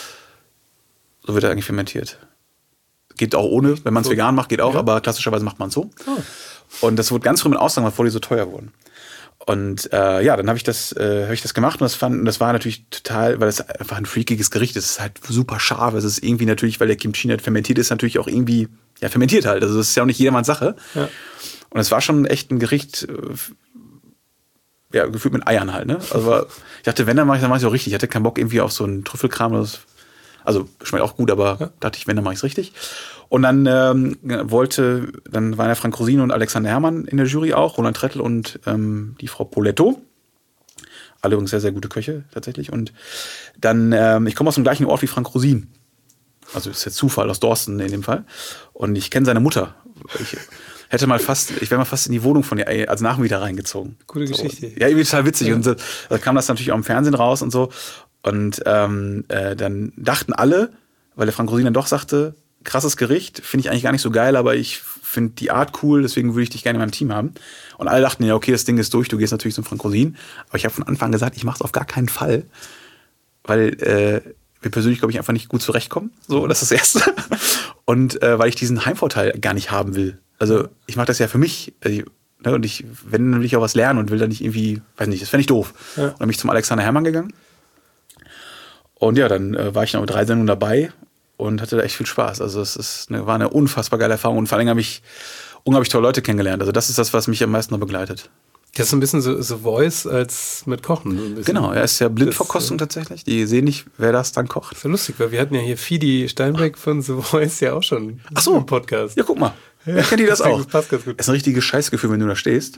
So wird er eigentlich fermentiert. Geht auch ohne, wenn man es so vegan macht, geht auch, ja. aber klassischerweise macht man es so. Oh. Und das wurde ganz früh mit Aussagen, bevor die so teuer wurden. Und äh, ja, dann habe ich das, äh, habe ich das gemacht und das fand, und das war natürlich total, weil das einfach ein freakiges Gericht ist. Es ist halt super scharf. Es ist irgendwie natürlich, weil der Kimchi nicht fermentiert ist, natürlich auch irgendwie, ja, fermentiert halt. Also das ist ja auch nicht jedermanns Sache. Ja. Und es war schon echt ein Gericht, äh, ja, gefühlt mit Eiern halt, ne? Also ich dachte, wenn, dann mache ich, dann mache ich es auch richtig. Ich hatte keinen Bock irgendwie auf so einen Trüffelkram. Das, also schmeckt auch gut, aber ja. dachte ich, wenn, dann mache ich es richtig. Und dann ähm, wollte, dann waren ja Frank Rosin und Alexander Herrmann in der Jury auch, Roland Trettel und ähm, die Frau Poletto. Alle übrigens sehr, sehr gute Köche tatsächlich. Und dann, ähm, ich komme aus dem gleichen Ort wie Frank Rosin. Also ist jetzt Zufall, aus Dorsten in dem Fall. Und ich kenne seine Mutter. Ich hätte mal fast, ich wäre mal fast in die Wohnung von ihr als Nachmieter reingezogen. Gute Geschichte. So, ja, irgendwie total witzig. Ja. Und so, da kam das natürlich auch im Fernsehen raus und so. Und ähm, äh, dann dachten alle, weil der Frank Rosin dann doch sagte, krasses Gericht, finde ich eigentlich gar nicht so geil, aber ich finde die Art cool, deswegen würde ich dich gerne in meinem Team haben. Und alle dachten, ja, okay, das Ding ist durch, du gehst natürlich zum Frank Rosin. Aber ich habe von Anfang an gesagt, ich mache es auf gar keinen Fall, weil äh, wir persönlich, glaube ich, einfach nicht gut zurechtkommen. So, das ist das Erste. Und äh, weil ich diesen Heimvorteil gar nicht haben will. Also ich mache das ja für mich. Also, ne, und ich, wenn, dann will ich auch was lernen und will dann nicht irgendwie, weiß nicht, das fände ich doof. Ja. Und dann bin ich zum Alexander Herrmann gegangen. Und ja, dann äh, war ich noch mit drei Sendungen dabei. Und hatte da echt viel Spaß. Also es ist eine, war eine unfassbar geile Erfahrung. Und vor allem habe ich unglaublich tolle Leute kennengelernt. Also das ist das, was mich am meisten noch begleitet. Das ist ein bisschen so, so Voice als mit Kochen. Genau, er ist ja Blindverkostung tatsächlich. Die sehen nicht, wer das dann kocht. Das ist ja lustig, weil wir hatten ja hier Fidi Steinbeck von The Voice ja auch schon Ach so. im Podcast. Ja, guck mal. Ja, kennt die das auch? Das passt ganz gut. Das ist ein richtiges Scheißgefühl, wenn du da stehst.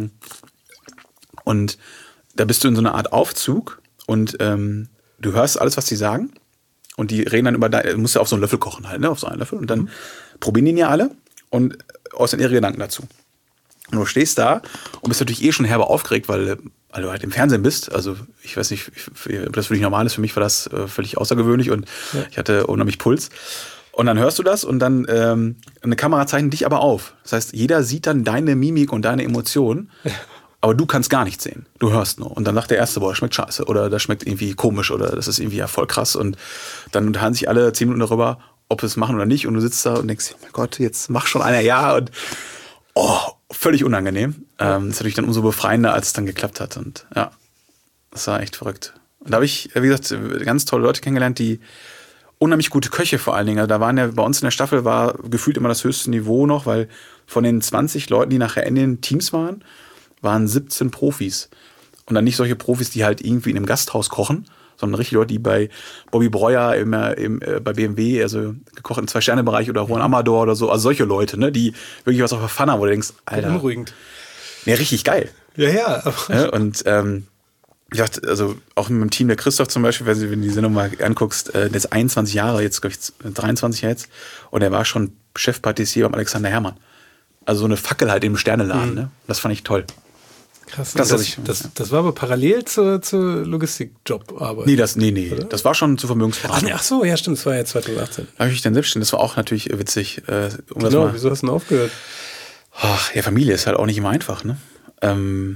Und da bist du in so einer Art Aufzug und ähm, du hörst alles, was die sagen. Und die reden dann über, du musst ja auf so einen Löffel kochen halt, ne, auf so einen Löffel. Und dann mhm. probieren die ja alle und äußern ihre Gedanken dazu. Und du stehst da und bist natürlich eh schon herbe aufgeregt, weil, weil du halt im Fernsehen bist. Also ich weiß nicht, ob das für dich normal ist. Für mich war das äh, völlig außergewöhnlich und ja. ich hatte unheimlich Puls. Und dann hörst du das und dann ähm, eine Kamera zeichnet dich aber auf. Das heißt, jeder sieht dann deine Mimik und deine Emotionen. Aber du kannst gar nichts sehen. Du hörst nur. Und dann sagt der Erste, boah, das schmeckt scheiße. Oder das schmeckt irgendwie komisch. Oder das ist irgendwie ja voll krass. Und dann unterhalten sich alle zehn Minuten darüber, ob sie es machen oder nicht. Und du sitzt da und denkst, oh mein Gott, jetzt mach schon einer ja. Und oh, völlig unangenehm. Ja. Ähm, das ist natürlich dann umso befreiender, als es dann geklappt hat. Und ja, das war echt verrückt. Und da habe ich, wie gesagt, ganz tolle Leute kennengelernt, die unheimlich gute Köche vor allen Dingen. Also da waren ja bei uns in der Staffel war gefühlt immer das höchste Niveau noch, weil von den zwanzig Leuten, die nachher in den Teams waren, waren siebzehn Profis. Und dann nicht solche Profis, die halt irgendwie in einem Gasthaus kochen, sondern richtig Leute, die bei Bobby Breuer im, im, äh, bei B M W, also gekocht im Zwei-Sterne-Bereich oder Juan Amador oder so, also solche Leute, ne, die wirklich was auf der Pfanne haben, wo du denkst, Alter. Beunruhigend. Ja, richtig geil. Ja, ja. ja und ähm, ich dachte, also auch mit dem Team der Christoph zum Beispiel, wenn du die Sendung mal anguckst, äh, der ist einundzwanzig Jahre, jetzt glaube ich dreiundzwanzig jetzt, und er war schon Chefpatissier beim Alexander Herrmann. Also so eine Fackel halt im Sterneladen, mhm. ne? Das fand ich toll. Krass, das, das, ich, das, das war aber parallel zur, zur Logistikjobarbeit. Nee, das, nee, nee. Oder? Das war schon zur Vermögensberatung. Ach, nee, ach so, ja, stimmt, das war ja zwanzig achtzehn. Da habe ich dann selbstständig, das war auch natürlich witzig. Äh, um genau, das mal, wieso hast du denn aufgehört? Ach, ja, Familie ist halt auch nicht immer einfach, ne? Ähm,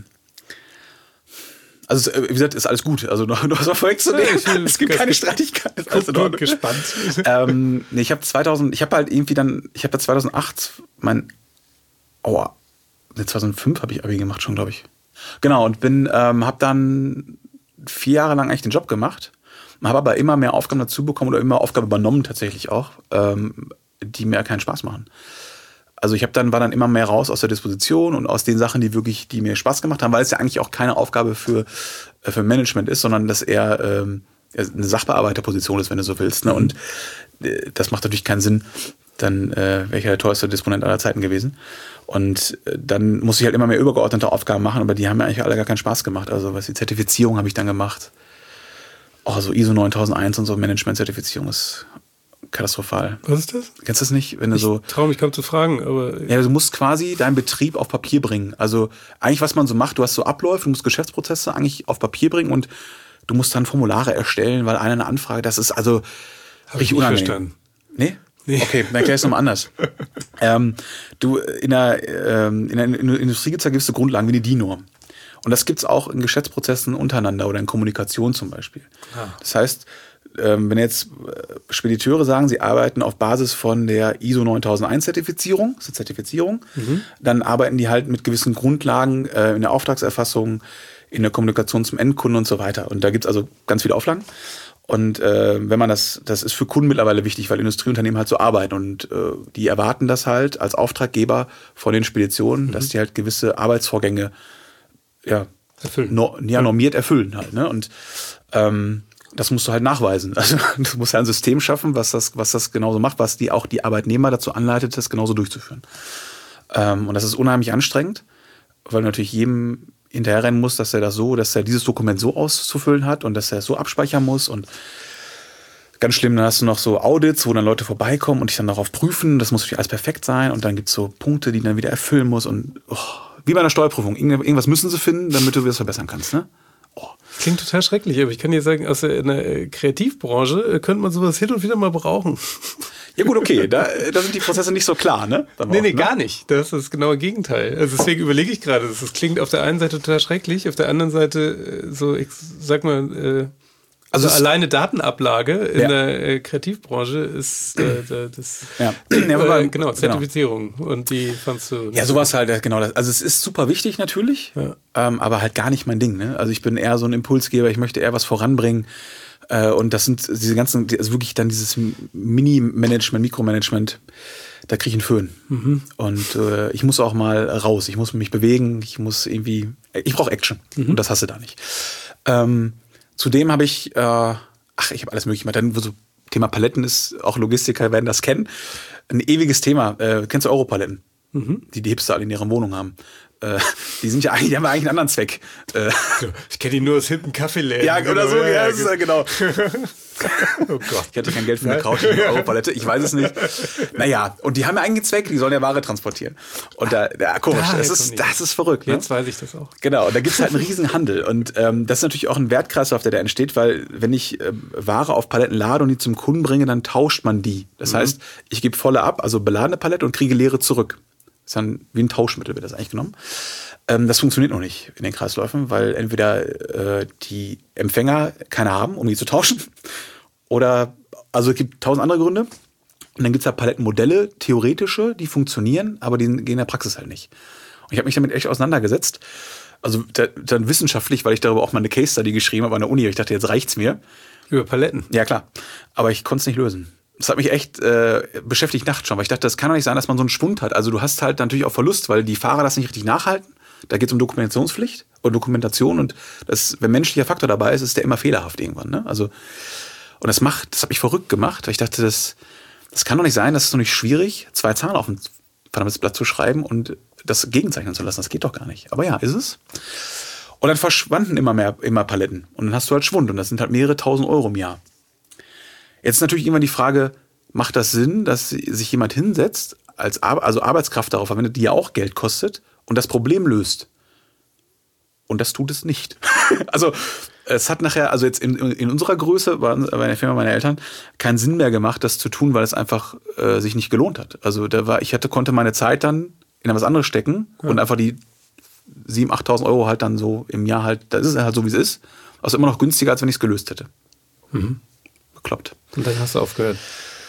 also, wie gesagt, ist alles gut. Also, du hast mal vorwegzunehmen. Ja, es gibt keine Streitigkeiten. Ich bin also, gespannt. ähm, nee, ich habe zweitausend, ich habe halt irgendwie dann, ich habe ja zweitausendacht mein, aua, ne, zweitausendfünf habe ich Abi gemacht schon, glaube ich. Genau, und bin, ähm, habe dann vier Jahre lang eigentlich den Job gemacht, habe aber immer mehr Aufgaben dazu bekommen oder immer Aufgaben übernommen tatsächlich auch, ähm, die mir keinen Spaß machen. Also ich habe dann war dann immer mehr raus aus der Disposition und aus den Sachen, die wirklich, die mir Spaß gemacht haben, weil es ja eigentlich auch keine Aufgabe für für Management ist, sondern dass eher ähm, eine Sachbearbeiterposition ist, wenn du so willst. Ne? Und äh, das macht natürlich keinen Sinn. Dann äh, wäre ich ja der teuerste Disponent aller Zeiten gewesen. Und äh, dann musste ich halt immer mehr übergeordnete Aufgaben machen, aber die haben mir eigentlich alle gar keinen Spaß gemacht. Also was die Zertifizierung habe ich dann gemacht. Oh, so I S O neuntausend eins und so Management-Zertifizierung ist katastrophal. Was ist das? Kennst du das nicht? Wenn du ich so traue mich kaum zu fragen, aber... Ja, du musst quasi deinen Betrieb auf Papier bringen. Also eigentlich, was man so macht, du hast so Abläufe, du musst Geschäftsprozesse eigentlich auf Papier bringen und du musst dann Formulare erstellen, weil einer eine Anfrage, das ist also Hab richtig unangenehm. Verstanden. Nee? Nee. Okay, dann erklär ich es nochmal anders. ähm, du, in der, ähm, in der Industrie gibt es da gewisse Grundlagen wie die D I N-Norm. Und das gibt es auch in Geschäftsprozessen untereinander oder in Kommunikation zum Beispiel. Ah. Das heißt, ähm, wenn jetzt Spediteure sagen, sie arbeiten auf Basis von der I S O neuntausend Zertifizierung, das ist eine Zertifizierung, mhm. dann arbeiten die halt mit gewissen Grundlagen äh, in der Auftragserfassung, in der Kommunikation zum Endkunden und so weiter. Und da gibt's also ganz viele Auflagen. Und äh, wenn man das, das ist für Kunden mittlerweile wichtig, weil Industrieunternehmen halt so arbeiten und äh, die erwarten das halt als Auftraggeber von den Speditionen, mhm. dass die halt gewisse Arbeitsvorgänge ja, erfüllen. No, ja, normiert erfüllen halt. Ne? Und ähm, das musst du halt nachweisen. Also du musst ja ein System schaffen, was das, was das genauso macht, was die auch die Arbeitnehmer dazu anleitet, das genauso durchzuführen. Ähm, und das ist unheimlich anstrengend, weil du natürlich jedem hinterherrennen muss, dass er das so, dass er dieses Dokument so auszufüllen hat und dass er es so abspeichern muss. Und ganz schlimm, dann hast du noch so Audits, wo dann Leute vorbeikommen und dich dann darauf prüfen. Das muss natürlich alles perfekt sein. Und dann gibt es so Punkte, die dann wieder erfüllen muss. Und oh, wie bei einer Steuerprüfung. Irgendwas müssen sie finden, damit du das verbessern kannst. Ne? Oh. Klingt total schrecklich, aber ich kann dir sagen, aus der, in der Kreativbranche könnte man sowas hin und wieder mal brauchen. Ja gut, okay, da, da sind die Prozesse nicht so klar, ne? Dann nee, auch, nee, ne? Gar nicht. Das ist das genaue Gegenteil. Also deswegen überlege ich gerade, das klingt auf der einen Seite total schrecklich, auf der anderen Seite so, ich sag mal, äh, also, also alleine Datenablage in ja. der äh, Kreativbranche ist äh, das ja. äh, aber, genau, Zertifizierung. Genau. Und die fandst du. Ja, sowas halt, genau. Das. Also es ist super wichtig natürlich, ja. ähm, aber halt gar nicht mein Ding. Ne? Also ich bin eher so ein Impulsgeber, ich möchte eher was voranbringen. Äh, und das sind diese ganzen, also wirklich dann dieses Mini-Management, Mikromanagement, da kriege ich einen Föhn. Mhm. Und äh, ich muss auch mal raus, ich muss mich bewegen, ich muss irgendwie, ich brauche Action. Mhm. Und das hast du da nicht. Ähm, Zudem habe ich, äh, ach, ich habe alles mögliche. Dann so Thema Paletten ist, auch Logistiker werden das kennen. Ein ewiges Thema. Äh, kennst du Europaletten? Mhm. Die die Hipster alle in ihrer Wohnung haben. Äh, die sind ja eigentlich, die haben ja eigentlich einen anderen Zweck. Äh, ich kenne die nur aus hippen Kaffeeläden. Ja, oder so, ja, ja, ist, äh, genau. Oh Gott. Ich hatte kein Geld für eine Couch und eine Europalette, ich weiß es nicht. Naja, und die haben ja einen Zweck, die sollen ja Ware transportieren. Und da, ja, komisch, da, das, ist, das ist verrückt. Ne? Jetzt weiß ich das auch. Genau, und da gibt es halt einen riesen Handel. Und ähm, das ist natürlich auch ein Wertkreislauf, der da entsteht, weil wenn ich äh, Ware auf Paletten lade und die zum Kunden bringe, dann tauscht man die. Das mhm. heißt, ich gebe volle ab, also beladene Palette und kriege leere zurück. Das ist dann wie ein Tauschmittel, wird das eigentlich genommen. Ähm, das funktioniert noch nicht in den Kreisläufen, weil entweder äh, die Empfänger keine haben, um die zu tauschen, oder, also es gibt tausend andere Gründe. Und dann gibt es ja Palettenmodelle, theoretische, die funktionieren, aber die gehen in der Praxis halt nicht. Und ich habe mich damit echt auseinandergesetzt. Also da, dann wissenschaftlich, weil ich darüber auch mal eine Case Study geschrieben habe an der Uni. Ich dachte, jetzt reicht's mir. Über Paletten? Ja, klar. Aber ich konnte es nicht lösen. Das hat mich echt äh, beschäftigt nachts schon, weil ich dachte, das kann doch nicht sein, dass man so einen Schwund hat. Also du hast halt natürlich auch Verlust, weil die Fahrer das nicht richtig nachhalten. Da geht es um Dokumentationspflicht und Dokumentation. Und das, wenn menschlicher Faktor dabei ist, ist der immer fehlerhaft irgendwann. Ne? Also, und das macht, das hat mich verrückt gemacht, weil ich dachte, das, das kann doch nicht sein, das ist doch nicht schwierig, zwei Zahlen auf ein verdammtes Blatt zu schreiben und das gegenzeichnen zu lassen. Das geht doch gar nicht. Aber ja, ist es. Und dann verschwanden immer mehr immer Paletten. Und dann hast du halt Schwund. Und das sind halt mehrere tausend Euro im Jahr. Jetzt ist natürlich immer die Frage, macht das Sinn, dass sich jemand hinsetzt, als Ar- also Arbeitskraft darauf verwendet, die ja auch Geld kostet und das Problem löst? Und das tut es nicht. Also es hat nachher, also jetzt in, in unserer Größe, bei der Firma meiner Eltern, keinen Sinn mehr gemacht, das zu tun, weil es einfach äh, sich nicht gelohnt hat. Also da war, ich hatte, konnte meine Zeit dann in etwas anderes stecken ja. und einfach die siebentausend, achttausend Euro halt dann so im Jahr halt, das ist halt so, wie es ist. Also immer noch günstiger, als wenn ich es gelöst hätte. Mhm. Bekloppt. Und dann hast du aufgehört?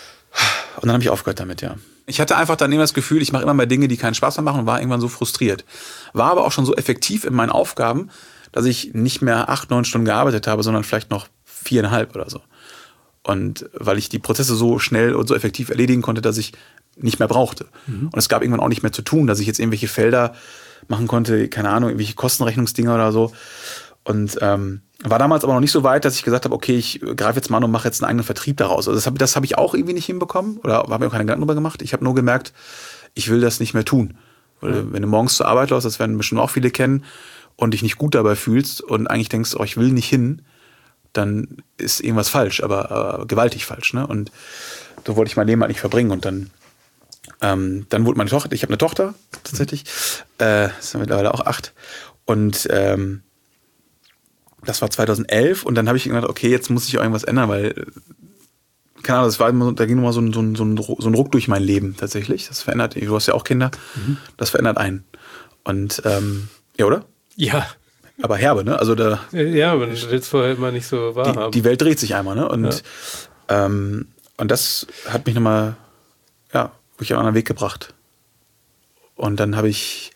Und dann habe ich aufgehört damit, ja. Ich hatte einfach dann immer das Gefühl, ich mache immer mehr Dinge, die keinen Spaß mehr machen und war irgendwann so frustriert. War aber auch schon so effektiv in meinen Aufgaben, dass ich nicht mehr acht, neun Stunden gearbeitet habe, sondern vielleicht noch viereinhalb oder so. Und weil ich die Prozesse so schnell und so effektiv erledigen konnte, dass ich nicht mehr brauchte. Mhm. Und es gab irgendwann auch nicht mehr zu tun, dass ich jetzt irgendwelche Felder machen konnte, keine Ahnung, irgendwelche Kostenrechnungsdinger oder so. Und ähm, war damals aber noch nicht so weit, dass ich gesagt habe, okay, ich greife jetzt mal an und mache jetzt einen eigenen Vertrieb daraus. Also das habe das hab ich auch irgendwie nicht hinbekommen oder habe mir auch keine Gedanken darüber gemacht. Ich habe nur gemerkt, ich will das nicht mehr tun. Weil mhm. wenn du morgens zur Arbeit läufst, das werden bestimmt auch viele kennen, und dich nicht gut dabei fühlst und eigentlich denkst, oh, ich will nicht hin, dann ist irgendwas falsch, aber äh, gewaltig falsch. Ne? Und so wollte ich mein Leben halt nicht verbringen. Und dann, ähm, dann wurde meine Tochter, ich habe eine Tochter tatsächlich, mhm. äh, ist mittlerweile auch acht. Und ähm, das war zweitausendelf und dann habe ich gedacht, okay, jetzt muss ich irgendwas ändern, weil, keine Ahnung, das war immer, da ging nochmal so ein, so, ein, so, ein, so ein Ruck durch mein Leben tatsächlich. Das verändert, du hast ja auch Kinder, mhm. das verändert einen. Und, ähm, ja, oder? Ja, aber herbe, ne? Also da. Ja, aber du willst vorher immer nicht so wahrhaben. Die, die Welt dreht sich einmal, ne? Und, ja. ähm, und das hat mich nochmal, ja, wirklich auf einen anderen Weg gebracht. Und dann habe ich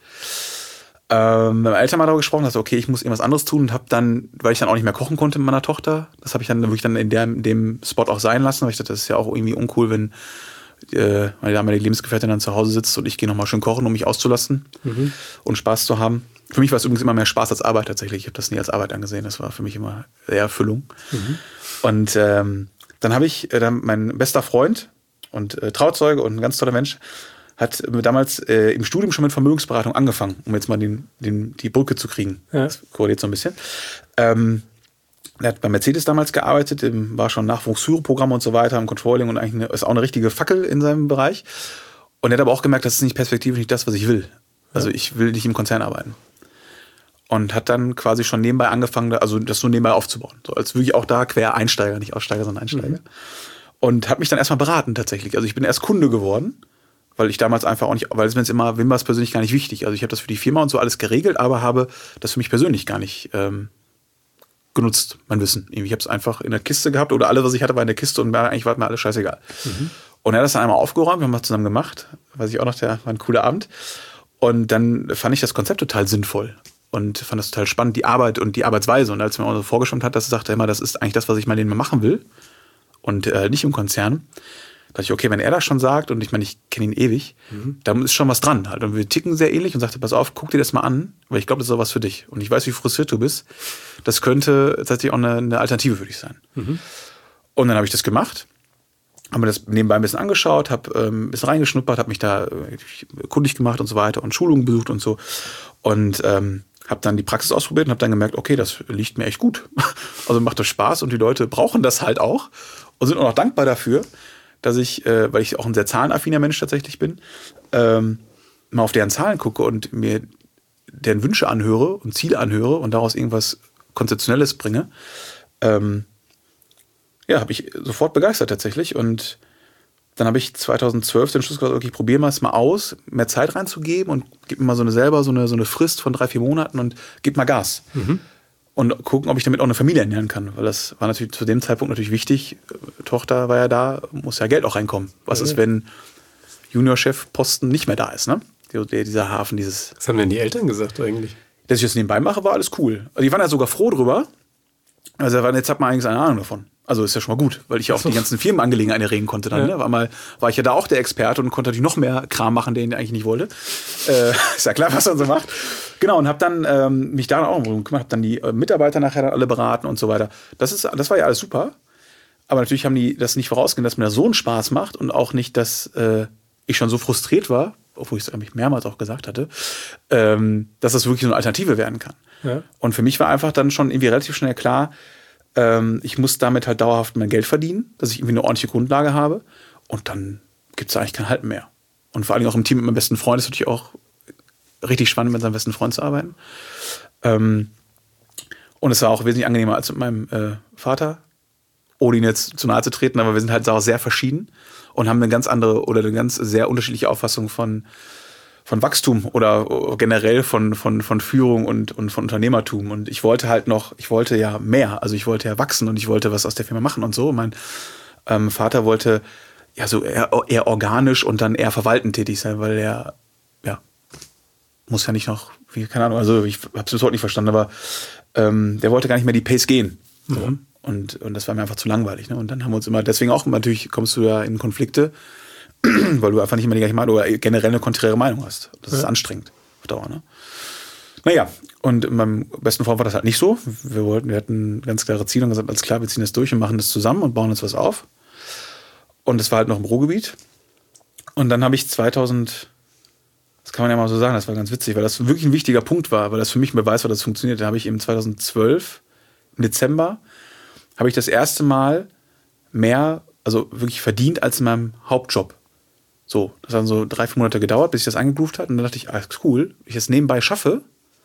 ähm, mit meinen Eltern mal darüber gesprochen, dass okay, ich muss irgendwas anderes tun und habe dann, weil ich dann auch nicht mehr kochen konnte mit meiner Tochter, das habe ich dann wirklich dann in, der, in dem Spot auch sein lassen, weil ich dachte, das ist ja auch irgendwie uncool, wenn äh, meine damalige Lebensgefährtin dann zu Hause sitzt und ich gehe nochmal schön kochen, um mich auszulassen mhm. und Spaß zu haben. Für mich war es übrigens immer mehr Spaß als Arbeit tatsächlich. Ich habe das nie als Arbeit angesehen, das war für mich immer eher Erfüllung. Mhm. Und ähm, dann habe ich, äh, dann mein bester Freund und äh, Trauzeuge und ein ganz toller Mensch, hat damals äh, im Studium schon mit Vermögensberatung angefangen, um jetzt mal den, den, die Brücke zu kriegen. Ja. Das korreliert so ein bisschen. Ähm, er hat bei Mercedes damals gearbeitet, war schon Nachwuchsführerprogramm und so weiter, im Controlling und eigentlich eine, ist auch eine richtige Fackel in seinem Bereich. Und er hat aber auch gemerkt, das ist nicht perspektivisch nicht das, was ich will. Also ja. ich will nicht im Konzern arbeiten. Und hat dann quasi schon nebenbei angefangen, also das so nebenbei aufzubauen. So als wirklich auch da Quereinsteiger, nicht Aussteiger, sondern Einsteiger. Mhm. Und hat mich dann erstmal beraten tatsächlich. Also ich bin erst Kunde geworden. Weil ich damals einfach auch nicht, weil es mir jetzt immer, wem war es persönlich gar nicht wichtig. Also ich habe das für die Firma und so alles geregelt, aber habe das für mich persönlich gar nicht ähm, genutzt, mein Wissen. Ich habe es einfach in der Kiste gehabt oder alles, was ich hatte, war in der Kiste und eigentlich war mir alles scheißegal. Mhm. Und er hat das dann einmal aufgeräumt, wir haben das zusammen gemacht, weiß ich auch noch, der war ein cooler Abend. Und dann fand ich das Konzept total sinnvoll und fand das total spannend, die Arbeit und die Arbeitsweise. Und als er mir auch so vorgeschwommen hat, dass er sagte immer, das ist eigentlich das, was ich mal denen machen will und äh, nicht im Konzern. Da dachte ich, okay, wenn er das schon sagt, und ich meine, ich kenne ihn ewig, mhm. da ist schon was dran halt. Und wir ticken sehr ähnlich und sagte, pass auf, guck dir das mal an, weil ich glaube, das ist auch was für dich. Und ich weiß, wie frustriert du bist. Das könnte tatsächlich auch eine, eine Alternative für dich sein. Mhm. Und dann habe ich das gemacht, habe mir das nebenbei ein bisschen angeschaut, habe ähm, ein bisschen reingeschnuppert, habe mich da äh, kundig gemacht und so weiter und Schulungen besucht und so. Und ähm, habe dann die Praxis ausprobiert und habe dann gemerkt, okay, das liegt mir echt gut. Also macht das Spaß und die Leute brauchen das halt auch und sind auch noch dankbar dafür, dass ich, äh, weil ich auch ein sehr zahlenaffiner Mensch tatsächlich bin, ähm, mal auf deren Zahlen gucke und mir deren Wünsche anhöre und Ziele anhöre und daraus irgendwas Konzeptionelles bringe. Ähm, ja, habe ich sofort begeistert tatsächlich. Und dann habe ich zweitausendzwölf den Schluss gesagt, okay, ich probiere es mal aus, mehr Zeit reinzugeben und gebe mir mal so eine selber so eine, so eine Frist von drei, vier Monaten und gebe mal Gas. Mhm. Und gucken, ob ich damit auch eine Familie ernähren kann. Weil das war natürlich zu dem Zeitpunkt natürlich wichtig. Tochter war ja da, muss ja Geld auch reinkommen. Was ja. ist, wenn Juniorchef-Posten nicht mehr da ist, ne? Dieser Hafen, dieses... Was haben denn die Eltern gesagt eigentlich? Dass ich das nebenbei mache, war alles cool. Also die waren ja sogar froh drüber. Also jetzt hat man eigentlich eine Ahnung davon. Also ist ja schon mal gut, weil ich ja auch so. die ganzen Firmenangelegenheiten erregen konnte dann. Ja. Ne? War, mal, war ich ja da auch der Experte und konnte natürlich noch mehr Kram machen, den ich eigentlich nicht wollte. Äh, ist ja klar, was man so macht. Genau, und habe dann ähm, mich daran auch drum gekümmert, habe dann die äh, Mitarbeiter nachher dann alle beraten und so weiter. Das, ist, das war ja alles super. Aber natürlich haben die das nicht vorausgesehen, dass mir das so einen Spaß macht und auch nicht, dass äh, ich schon so frustriert war, obwohl ich es eigentlich mehrmals auch gesagt hatte, ähm, dass das wirklich so eine Alternative werden kann. Ja. Und für mich war einfach dann schon irgendwie relativ schnell klar, ähm, ich muss damit halt dauerhaft mein Geld verdienen, dass ich irgendwie eine ordentliche Grundlage habe. Und dann gibt es eigentlich kein Halten mehr. Und vor allem auch im Team mit meinem besten Freund ist natürlich auch richtig spannend, mit seinem besten Freund zu arbeiten. Ähm, und es war auch wesentlich angenehmer als mit meinem äh, Vater, ohne ihn jetzt zu nahe zu treten, aber wir sind halt auch sehr verschieden und haben eine ganz andere oder eine ganz sehr unterschiedliche Auffassung von, von Wachstum oder generell von, von, von Führung und, und von Unternehmertum. Und ich wollte halt noch, ich wollte ja mehr, also ich wollte ja wachsen und ich wollte was aus der Firma machen und so. Und mein ähm, Vater wollte ja so eher, eher organisch und dann eher verwaltend tätig sein, weil er, ja, muss ja nicht noch, wie, keine Ahnung, also ich habe es bis heute nicht verstanden, aber ähm, der wollte gar nicht mehr die Pace gehen. So. Mhm. Und, und das war mir einfach zu langweilig. Ne? Und dann haben wir uns immer, deswegen auch, natürlich kommst du ja in Konflikte, weil du einfach nicht immer die gleiche Meinung oder generell eine konträre Meinung hast. Das ja. ist anstrengend auf Dauer. Ne? Naja, und in meinem besten Freund war das halt nicht so. Wir wollten, wir hatten ganz klare Ziele und gesagt, alles klar, wir ziehen das durch und machen das zusammen und bauen uns was auf. Und das war halt noch im Ruhrgebiet. Und dann habe ich zweitausend, das kann man ja mal so sagen, das war ganz witzig, weil das wirklich ein wichtiger Punkt war, weil das für mich ein Beweis war, dass es funktioniert. Da habe ich eben zweitausendzwölf, im Dezember, habe ich das erste Mal mehr, also wirklich verdient als in meinem Hauptjob. So, das hat dann so drei, vier Monate gedauert, bis ich das eingegroovt hat. Und dann dachte ich, ah, cool, wenn ich das nebenbei schaffe,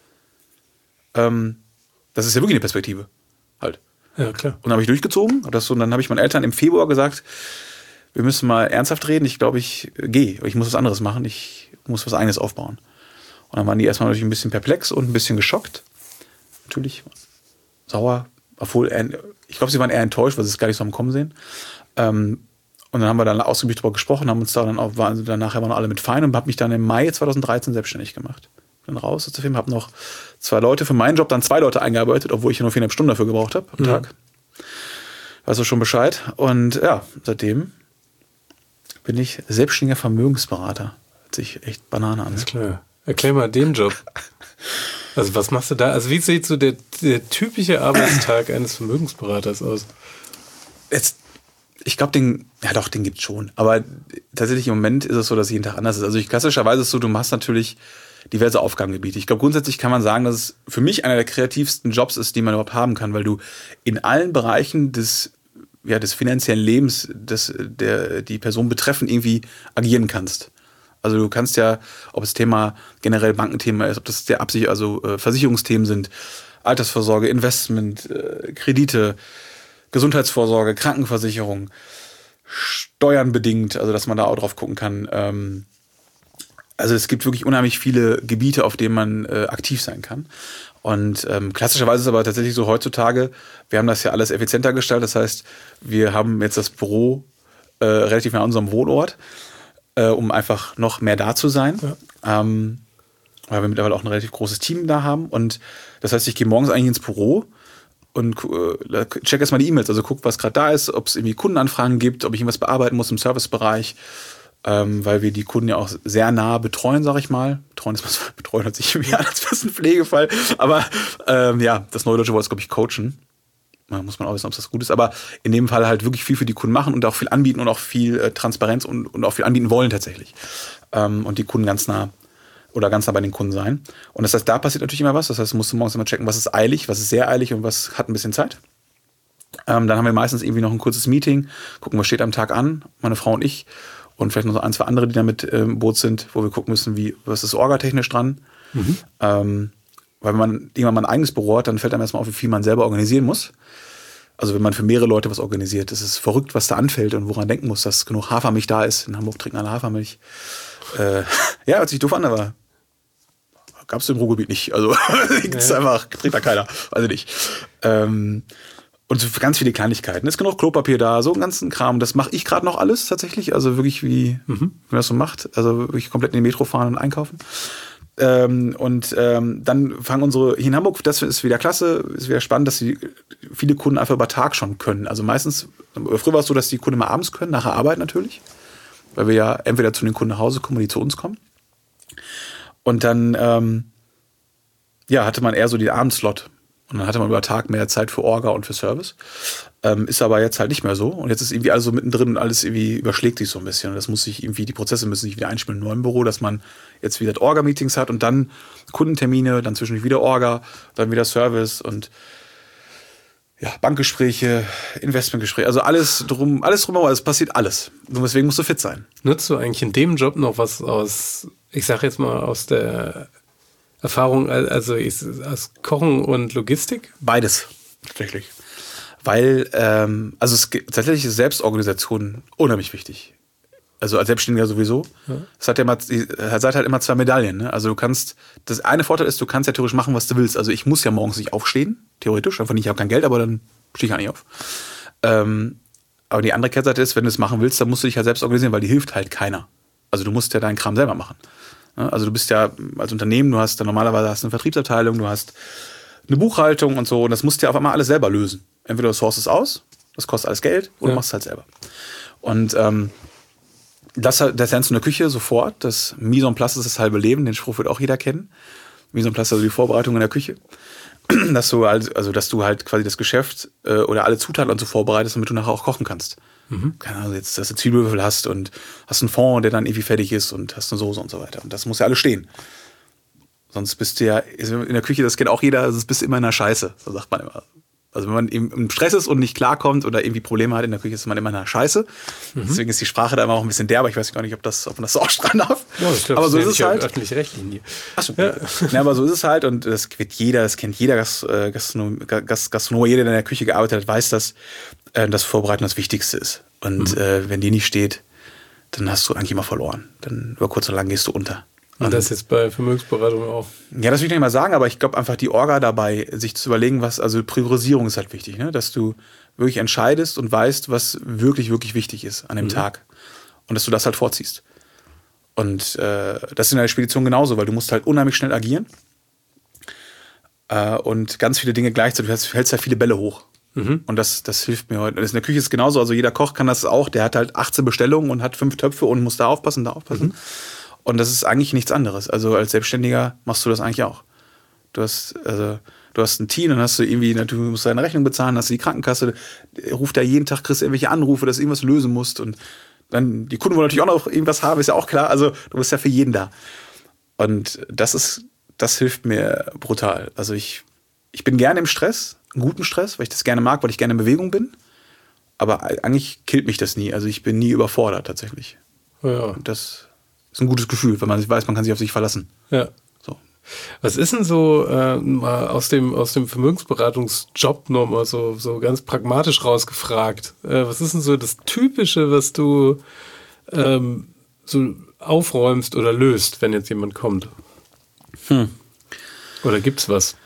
ähm, das ist ja wirklich eine Perspektive. Halt. Ja, klar. Und dann habe ich durchgezogen. Und, das, und dann habe ich meinen Eltern im Februar gesagt, wir müssen mal ernsthaft reden. Ich glaube, ich gehe. Ich muss was anderes machen. Ich muss was Eigenes aufbauen. Und dann waren die erstmal natürlich ein bisschen perplex und ein bisschen geschockt. natürlich. Sauer. Obwohl, ich glaube, sie waren eher enttäuscht, weil sie es gar nicht so am Kommen sehen. Ähm, und dann haben wir dann ausgiebig darüber gesprochen, haben uns da dann auch, waren dann nachher waren alle mit fein und habe mich dann im Mai zweitausenddreizehn selbstständig gemacht. Dann raus aus der Firma, habe noch zwei Leute für meinen Job, dann zwei Leute eingearbeitet, obwohl ich nur viereinhalb Stunden dafür gebraucht habe am mhm. Tag. Weißt du schon Bescheid. Und ja, seitdem bin ich selbstständiger Vermögensberater. Hört sich echt Banane an. Alles klar. Erklär mal den Job. Also was machst du da? Also wie sieht so der, der typische Arbeitstag eines Vermögensberaters aus? Jetzt, ich glaube, den, ja doch, den gibt's schon. Aber tatsächlich im Moment ist es so, dass jeden Tag anders ist. Also ich, klassischerweise ist es so, du machst natürlich diverse Aufgabengebiete. Ich glaube, grundsätzlich kann man sagen, dass es für mich einer der kreativsten Jobs ist, die man überhaupt haben kann, weil du in allen Bereichen des, ja, des finanziellen Lebens, des, der die Person betreffen, irgendwie agieren kannst. Also du kannst ja, ob das Thema generell Bankenthema ist, ob das der Absicht, also äh, Versicherungsthemen sind, Altersvorsorge, Investment, äh, Kredite, Gesundheitsvorsorge, Krankenversicherung, Steuern bedingt, also dass man da auch drauf gucken kann. Ähm, also es gibt wirklich unheimlich viele Gebiete, auf denen man äh, aktiv sein kann. Und ähm, klassischerweise ist es aber tatsächlich so heutzutage, wir haben das ja alles effizienter gestaltet. Das heißt, wir haben jetzt das Büro äh, relativ nah an unserem Wohnort, äh, um einfach noch mehr da zu sein. Ja. Ähm, weil wir mittlerweile auch ein relativ großes Team da haben. Und das heißt, ich gehe morgens eigentlich ins Büro und äh, check erstmal die E-Mails, also guck, was gerade da ist, ob es irgendwie Kundenanfragen gibt, ob ich irgendwas bearbeiten muss im Servicebereich, ähm, weil wir die Kunden ja auch sehr nah betreuen, sag ich mal. Betreuen ist was, betreuen hört sich irgendwie an, als wäre es ein Pflegefall. Aber ähm, ja, das neue deutsche Wort ist, glaube ich, coachen. Da muss man auch wissen, ob das gut ist. Aber in dem Fall halt wirklich viel für die Kunden machen und auch viel anbieten und auch viel äh, Transparenz und, und auch viel anbieten wollen tatsächlich. Ähm, und die Kunden ganz nah oder ganz nah bei den Kunden sein. Und das heißt, da passiert natürlich immer was. Das heißt, du musst morgens immer checken, was ist eilig, was ist sehr eilig und was hat ein bisschen Zeit. Ähm, dann haben wir meistens irgendwie noch ein kurzes Meeting, gucken, was steht am Tag an, meine Frau und ich. Und vielleicht noch so ein, zwei andere, die da mit äh, im Boot sind, wo wir gucken müssen, wie, was ist orgatechnisch dran. Mhm. Ähm, weil wenn man irgendwann mal ein eigenes Büro hat, dann fällt einem erstmal auf, wie viel man selber organisieren muss. Also wenn man für mehrere Leute was organisiert, das ist verrückt, was da anfällt und woran denken muss, dass genug Hafermilch da ist. In Hamburg trinken alle Hafermilch. Äh, ja, hört sich doof an, aber gab es im Ruhrgebiet nicht. Also gibt's ja. einfach, trinkt da keiner. Also nicht. Ähm, und so ganz viele Kleinigkeiten. Ist genug Klopapier da, so einen ganzen Kram. Das mache ich gerade noch alles tatsächlich. Also wirklich wie, mhm. wie man das so macht. Also wirklich komplett in die Metro fahren und einkaufen. Ähm, und ähm, dann fangen unsere, hier in Hamburg, das ist wieder klasse, ist wieder spannend, dass die viele Kunden einfach über Tag schon können. Also meistens, früher war es so, dass die Kunden mal abends können, nach der Arbeit natürlich. Weil wir ja entweder zu den Kunden nach Hause kommen oder die zu uns kommen. Und dann ähm, ja, hatte man eher so den Abendslot. Und dann hatte man über Tag mehr Zeit für Orga und für Service. Ähm, ist aber jetzt halt nicht mehr so. Und jetzt ist irgendwie alles so mittendrin und alles irgendwie überschlägt sich so ein bisschen. Und das muss sich irgendwie, die Prozesse müssen sich wieder einspielen im neuen Büro, dass man jetzt wieder Orga-Meetings hat und dann Kundentermine, dann zwischendurch wieder Orga, dann wieder Service und ja, Bankgespräche, Investmentgespräche, also alles drum, alles drumherum, es passiert alles. Nur deswegen musst du fit sein. Nutzt du eigentlich in dem Job noch was aus, ich sag jetzt mal, aus der Erfahrung, also aus Kochen und Logistik? Beides, tatsächlich. Weil, ähm, also es gibt, tatsächlich ist Selbstorganisation unheimlich wichtig. Also als Selbstständiger sowieso. Ja. Es hat ja immer, es hat halt immer zwei Medaillen. Ne? Also du kannst, das eine Vorteil ist, du kannst ja theoretisch machen, was du willst. Also ich muss ja morgens nicht aufstehen, theoretisch. Einfach nicht, ich habe kein Geld, aber dann stehe ich gar nicht auf. Ähm, aber die andere Kehrseite ist, wenn du es machen willst, dann musst du dich ja selbst organisieren, weil die hilft halt keiner. Also du musst ja deinen Kram selber machen. Also du bist ja als Unternehmen, du hast dann normalerweise hast eine Vertriebsabteilung, du hast eine Buchhaltung und so. Und das musst du ja auf einmal alles selber lösen. Entweder du sourcest es aus, das kostet alles Geld, oder ja. du machst es halt selber. Und ähm, Das, das lernst du in der Küche sofort. Das Mise en place ist das halbe Leben. Den Spruch wird auch jeder kennen. Mise en place, also die Vorbereitung in der Küche. Dass du halt, also dass du halt quasi das Geschäft äh, oder alle Zutaten und so vorbereitest, damit du nachher auch kochen kannst. Mhm. Keine Ahnung, jetzt, dass du Zwiebelwürfel hast und hast einen Fond, der dann irgendwie fertig ist und hast eine Soße und so weiter. Und das muss ja alles stehen. Sonst bist du ja, in der Küche, das kennt auch jeder, also bist du immer in der Scheiße. So sagt man immer. Also wenn man im Stress ist und nicht klarkommt oder irgendwie Probleme hat in der Küche, ist man immer in der Scheiße. Mhm. Deswegen ist die Sprache da immer auch ein bisschen derber. Ich weiß gar nicht, ob, das, ob man das so ausstrahlen darf. Ja, ich glaub, aber so ist es halt. Öffentlich-rechtliche. Achso. Ja. Ja, aber so ist es halt und das wird jeder, das kennt jeder Gastronom, Gastronom, jeder, der in der Küche gearbeitet hat, weiß, dass äh, das Vorbereiten das Wichtigste ist. Und mhm. äh, wenn die nicht steht, dann hast du eigentlich immer verloren. Dann über kurz oder lang gehst du unter. Und das jetzt bei Vermögensberatung auch? Ja, das will ich nicht mal sagen, aber ich glaube einfach die Orga dabei, sich zu überlegen, was, also Priorisierung ist halt wichtig, ne? Dass du wirklich entscheidest und weißt, was wirklich, wirklich wichtig ist an dem mhm. Tag. Und dass du das halt vorziehst. Und äh, das ist in der Spedition genauso, weil du musst halt unheimlich schnell agieren. Äh, und ganz viele Dinge gleichzeitig. Du hältst, hältst halt viele Bälle hoch. Mhm. Und das, das hilft mir heute. Das in der Küche ist genauso. Also jeder Koch kann das auch. Der hat halt achtzehn Bestellungen und hat fünf Töpfe und muss da aufpassen, da aufpassen. Mhm. Und das ist eigentlich nichts anderes. Also als Selbstständiger machst du das eigentlich auch. Du hast, also, du hast ein Team, dann hast du irgendwie, du musst deine Rechnung bezahlen, hast du die Krankenkasse, ruft da jeden Tag, kriegst irgendwelche Anrufe, dass du irgendwas lösen musst. Und dann die Kunden wollen natürlich auch noch irgendwas haben, ist ja auch klar. Also du bist ja für jeden da. Und das ist, das hilft mir brutal. Also ich, ich bin gerne im Stress, einen guten Stress, weil ich das gerne mag, weil ich gerne in Bewegung bin. Aber eigentlich killt mich das nie. Also ich bin nie überfordert tatsächlich. Ja. Und das ist ein gutes Gefühl, wenn man weiß, man kann sich auf sich verlassen. Ja. So. Was ist denn so äh, mal aus dem, aus dem Vermögensberatungsjob nochmal so, so ganz pragmatisch rausgefragt? Äh, was ist denn so das Typische, was du ähm, so aufräumst oder löst, wenn jetzt jemand kommt? Hm. Oder gibt's was?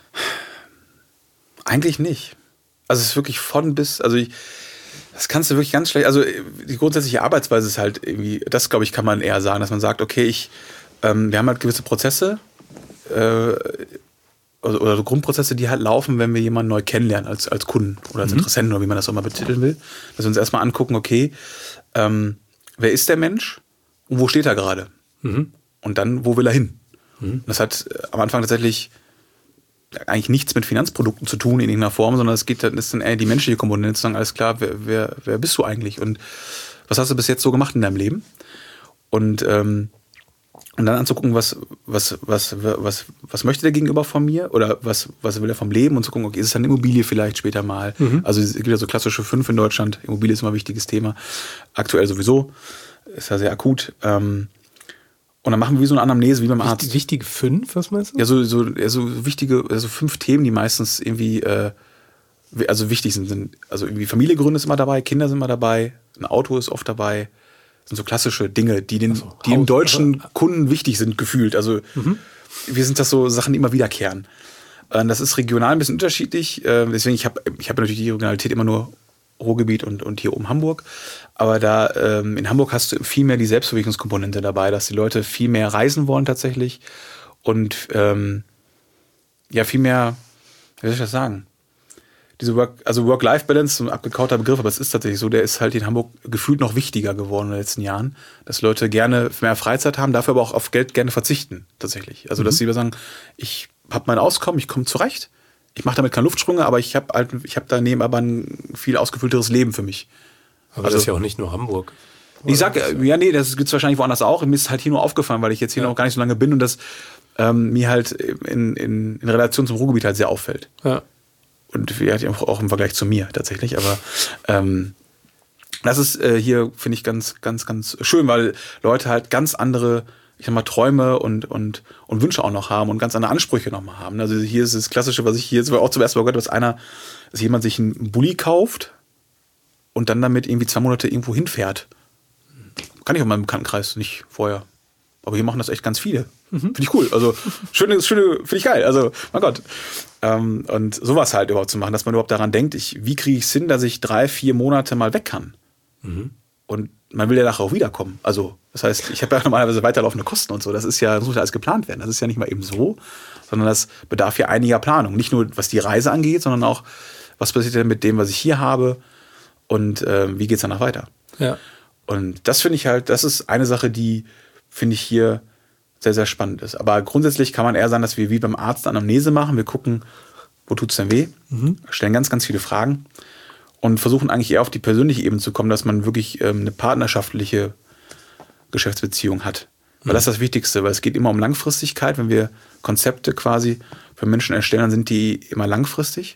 Eigentlich nicht. Also es ist wirklich von bis, also ich, das kannst du wirklich ganz schlecht, also die grundsätzliche Arbeitsweise ist halt irgendwie, das glaube ich kann man eher sagen, dass man sagt, okay, ich, ähm, wir haben halt gewisse Prozesse, äh, oder, oder so Grundprozesse, die halt laufen, wenn wir jemanden neu kennenlernen als, als Kunden oder als mhm. Interessenten oder wie man das auch mal betiteln will, dass wir uns erstmal angucken, okay, ähm, wer ist der Mensch und wo steht er gerade? Mhm. Und dann, wo will er hin? Mhm. Das hat am Anfang tatsächlich eigentlich nichts mit Finanzprodukten zu tun in irgendeiner Form, sondern es geht, das ist dann eher die menschliche Komponente, zu sagen, alles klar, wer, wer, wer bist du eigentlich und was hast du bis jetzt so gemacht in deinem Leben? Und, ähm, und dann anzugucken, was, was, was, was, was möchte der Gegenüber von mir oder was, was will er vom Leben und zu gucken, okay, ist es eine Immobilie vielleicht später mal? Mhm. Also es gibt ja so klassische fünf in Deutschland, Immobilie ist immer ein wichtiges Thema, aktuell sowieso, ist ja sehr akut. Ähm, Und dann machen wir wie so eine Anamnese, wie beim Arzt. Wichtige fünf, was meinst du? Ja, so, so, so wichtige, also fünf Themen, die meistens irgendwie, äh, also wichtig sind, sind. Also irgendwie Familie gründen ist immer dabei, Kinder sind immer dabei, ein Auto ist oft dabei. Das sind so klassische Dinge, die den, so, die dem deutschen aber Kunden wichtig sind, gefühlt. Also mhm. wir sind das so Sachen, die immer wiederkehren. Äh, das ist regional ein bisschen unterschiedlich. Äh, deswegen, ich habe ich hab natürlich die Regionalität immer nur Ruhrgebiet und, und hier oben Hamburg. Aber da ähm, in Hamburg hast du viel mehr die Selbstverwirklichungskomponente dabei, dass die Leute viel mehr reisen wollen tatsächlich und ähm, ja viel mehr, wie soll ich das sagen? Diese Work, also Work-Life-Balance, so ein abgekauter Begriff, aber es ist tatsächlich so, der ist halt in Hamburg gefühlt noch wichtiger geworden in den letzten Jahren, dass Leute gerne mehr Freizeit haben, dafür aber auch auf Geld gerne verzichten tatsächlich. Also mhm. dass sie sagen, ich habe mein Auskommen, ich komme zurecht. Ich mache damit keine Luftsprünge, aber ich habe halt, ich habe daneben aber ein viel ausgefüllteres Leben für mich. Aber also, das ist ja auch nicht nur Hamburg. Ich sag, ja, nee, das gibt's wahrscheinlich woanders auch. Mir ist halt hier nur aufgefallen, weil ich jetzt hier ja. noch gar nicht so lange bin und das ähm, mir halt in, in, in Relation zum Ruhrgebiet halt sehr auffällt. Ja. Und vielleicht auch, auch im Vergleich zu mir tatsächlich. Aber ähm, das ist äh, hier, finde ich, ganz, ganz, ganz schön, weil Leute halt ganz andere, ich sag mal, Träume und, und, und Wünsche auch noch haben und ganz andere Ansprüche noch mal haben. Also hier ist das Klassische, was ich hier jetzt auch zum ersten Mal gehört habe, dass einer, dass jemand sich einen Bulli kauft und dann damit irgendwie zwei Monate irgendwo hinfährt. Kann ich auch in meinem Bekanntenkreis nicht vorher. Aber hier machen das echt ganz viele. Mhm. Finde ich cool. Also schöne, schöne, finde ich geil. Also, mein Gott. Ähm, und sowas halt überhaupt zu machen, dass man überhaupt daran denkt, ich, wie kriege ich es hin, dass ich drei, vier Monate mal weg kann. Mhm. Und man will ja nachher auch wiederkommen. Also, das heißt, ich habe ja normalerweise weiterlaufende Kosten und so. Das ist ja, das muss ja alles geplant werden. Das ist ja nicht mal eben so, sondern das bedarf ja einiger Planung. Nicht nur, was die Reise angeht, sondern auch, was passiert denn mit dem, was ich hier habe und äh, wie geht es danach weiter. Ja. Und das finde ich halt, das ist eine Sache, die, finde ich, hier sehr, sehr spannend ist. Aber grundsätzlich kann man eher sagen, dass wir wie beim Arzt Anamnese machen. Wir gucken, wo tut es denn weh? Mhm. Stellen ganz, ganz viele Fragen und versuchen eigentlich eher auf die persönliche Ebene zu kommen, dass man wirklich ähm, eine partnerschaftliche Geschäftsbeziehung hat. Weil mhm. das ist das Wichtigste, weil es geht immer um Langfristigkeit. Wenn wir Konzepte quasi für Menschen erstellen, dann sind die immer langfristig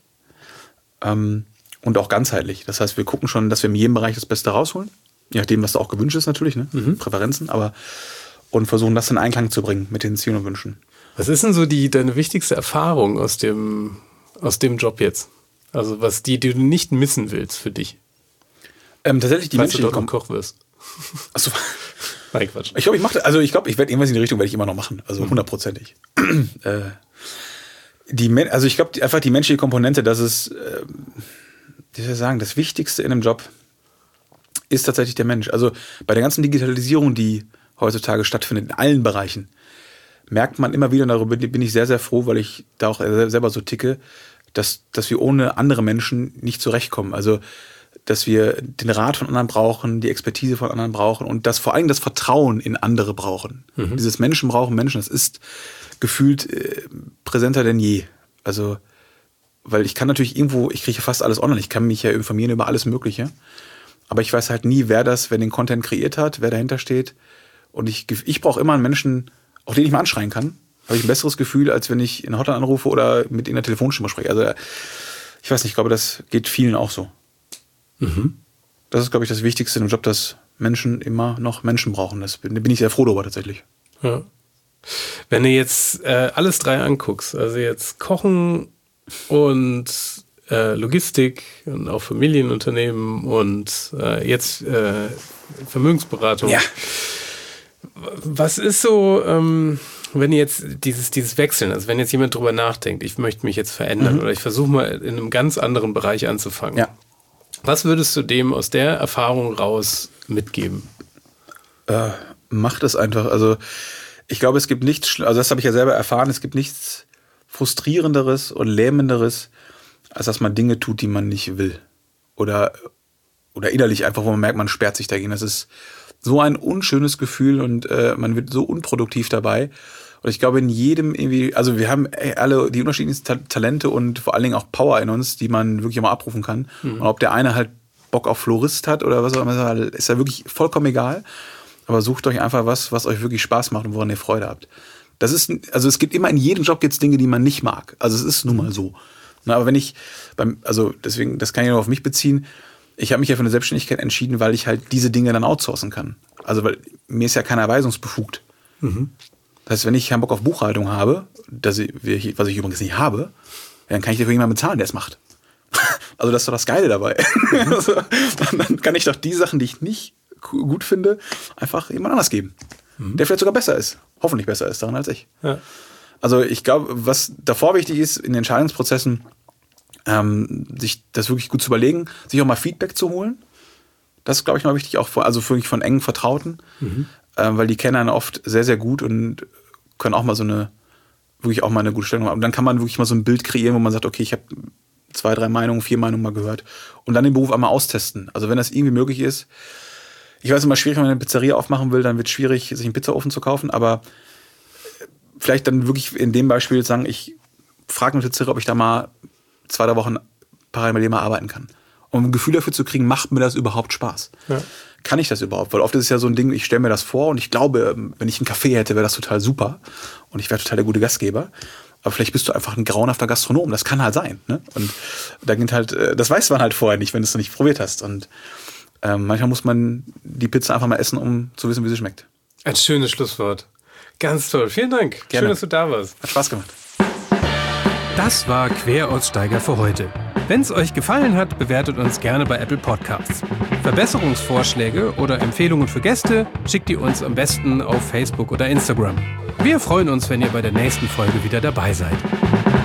ähm, und auch ganzheitlich. Das heißt, wir gucken schon, dass wir in jedem Bereich das Beste rausholen. Je nachdem, was da auch gewünscht ist natürlich, ne? Mhm. Präferenzen, aber und versuchen, das in Einklang zu bringen mit den Zielen und Wünschen. Was ist denn so die deine wichtigste Erfahrung aus dem, aus dem Job jetzt? Also was die, die du nicht missen willst für dich? Ähm, tatsächlich die Falls Menschen, du dort noch Koch wirst. Achso. Nein, Quatsch. Ich glaube, ich mache, also ich glaube, ich werde irgendwas in die Richtung werde ich immer noch machen, also hundertprozentig. Mhm. äh, die, also ich glaube einfach die menschliche Komponente, das ist, äh, wie soll ich sagen, das Wichtigste in einem Job ist tatsächlich der Mensch. Also bei der ganzen Digitalisierung, die heutzutage stattfindet, in allen Bereichen, merkt man immer wieder, und darüber bin ich sehr, sehr froh, weil ich da auch selber so ticke, dass, dass wir ohne andere Menschen nicht zurechtkommen. Also, dass wir den Rat von anderen brauchen, die Expertise von anderen brauchen und das vor allem das Vertrauen in andere brauchen. Mhm. Dieses Menschen brauchen Menschen, das ist gefühlt äh, präsenter denn je. Also, weil ich kann natürlich irgendwo, ich kriege fast alles online, ich kann mich ja informieren über alles Mögliche, aber ich weiß halt nie, wer das, wer den Content kreiert hat, wer dahinter steht. Und ich, ich brauche immer einen Menschen, auch den ich mal anschreien kann. Habe ich ein besseres Gefühl, als wenn ich in der Hotline anrufe oder mit in der Telefonstimme spreche. Also ich weiß nicht, ich glaube, das geht vielen auch so. Mhm. Das ist, glaube ich, das Wichtigste im Job, dass Menschen immer noch Menschen brauchen. Das bin, bin ich sehr froh darüber tatsächlich. Ja. Wenn du jetzt äh, alles drei anguckst, also jetzt Kochen und äh, Logistik und auch Familienunternehmen und äh, jetzt äh, Vermögensberatung. Ja. Was ist so, ähm, wenn jetzt dieses, dieses Wechseln, also wenn jetzt jemand drüber nachdenkt, ich möchte mich jetzt verändern mhm. oder ich versuche mal in einem ganz anderen Bereich anzufangen. Ja. Was würdest du dem aus der Erfahrung raus mitgeben? Äh, mach das einfach. Also ich glaube, es gibt nichts, also das habe ich ja selber erfahren, es gibt nichts Frustrierenderes und Lähmenderes, als dass man Dinge tut, die man nicht will. Oder, oder innerlich einfach, wo man merkt, man sperrt sich dagegen. Das ist so ein unschönes Gefühl und äh, man wird so unproduktiv dabei. Und ich glaube, in jedem irgendwie, also wir haben alle die unterschiedlichsten Ta- Talente und vor allen Dingen auch Power in uns, die man wirklich mal abrufen kann. Mhm. Und ob der eine halt Bock auf Florist hat oder was auch immer, ist ja wirklich vollkommen egal. Aber sucht euch einfach was, was euch wirklich Spaß macht und woran ihr Freude habt. Das ist, also es gibt immer in jedem Job jetzt Dinge, die man nicht mag. Also es ist nun mal so. Na, aber wenn ich, beim, also deswegen, das kann ich nur auf mich beziehen. Ich habe mich ja für eine Selbstständigkeit entschieden, weil ich halt diese Dinge dann outsourcen kann. Also weil mir ist ja keiner weisungsbefugt. Mhm. Das heißt, wenn ich keinen Bock auf Buchhaltung habe, das ich, was ich übrigens nicht habe, dann kann ich dafür jemanden bezahlen, der es macht. Also das ist doch das Geile dabei. Mhm. Also, dann kann ich doch die Sachen, die ich nicht gut finde, einfach jemand anders geben. Mhm. Der vielleicht sogar besser ist. Hoffentlich besser ist daran als ich. Ja. Also ich glaube, was davor wichtig ist, in den Entscheidungsprozessen, ähm, sich das wirklich gut zu überlegen, sich auch mal Feedback zu holen. Das ist, glaube ich, mal wichtig, auch von, also wirklich von engen Vertrauten, mhm. ähm, weil die kennen einen oft sehr, sehr gut und können auch mal so eine, wirklich auch mal eine gute Stellung haben. Und dann kann man wirklich mal so ein Bild kreieren, wo man sagt, okay, ich habe zwei, drei Meinungen, vier Meinungen mal gehört und dann den Beruf einmal austesten. Also wenn das irgendwie möglich ist. Ich weiß immer, schwierig, wenn man eine Pizzeria aufmachen will, dann wird es schwierig, sich einen Pizzaofen zu kaufen, aber vielleicht dann wirklich in dem Beispiel sagen, ich frage eine Pizzeria, ob ich da mal zwei, drei Wochen parallel mit dem mal arbeiten kann. Um ein Gefühl dafür zu kriegen, macht mir das überhaupt Spaß? Ja. Kann ich das überhaupt? Weil oft ist es ja so ein Ding, ich stelle mir das vor und ich glaube, wenn ich einen Café hätte, wäre das total super und ich wäre total der gute Gastgeber. Aber vielleicht bist du einfach ein grauenhafter Gastronom. Das kann halt sein. Ne? Und da geht halt, das weiß man halt vorher nicht, wenn du es noch nicht probiert hast. Und ähm, manchmal muss man die Pizza einfach mal essen, um zu wissen, wie sie schmeckt. Ein schönes Schlusswort. Ganz toll. Vielen Dank. Gerne. Schön, dass du da warst. Hat Spaß gemacht. Das war Queraussteiger für heute. Wenn es euch gefallen hat, bewertet uns gerne bei Apple Podcasts. Verbesserungsvorschläge oder Empfehlungen für Gäste schickt ihr uns am besten auf Facebook oder Instagram. Wir freuen uns, wenn ihr bei der nächsten Folge wieder dabei seid.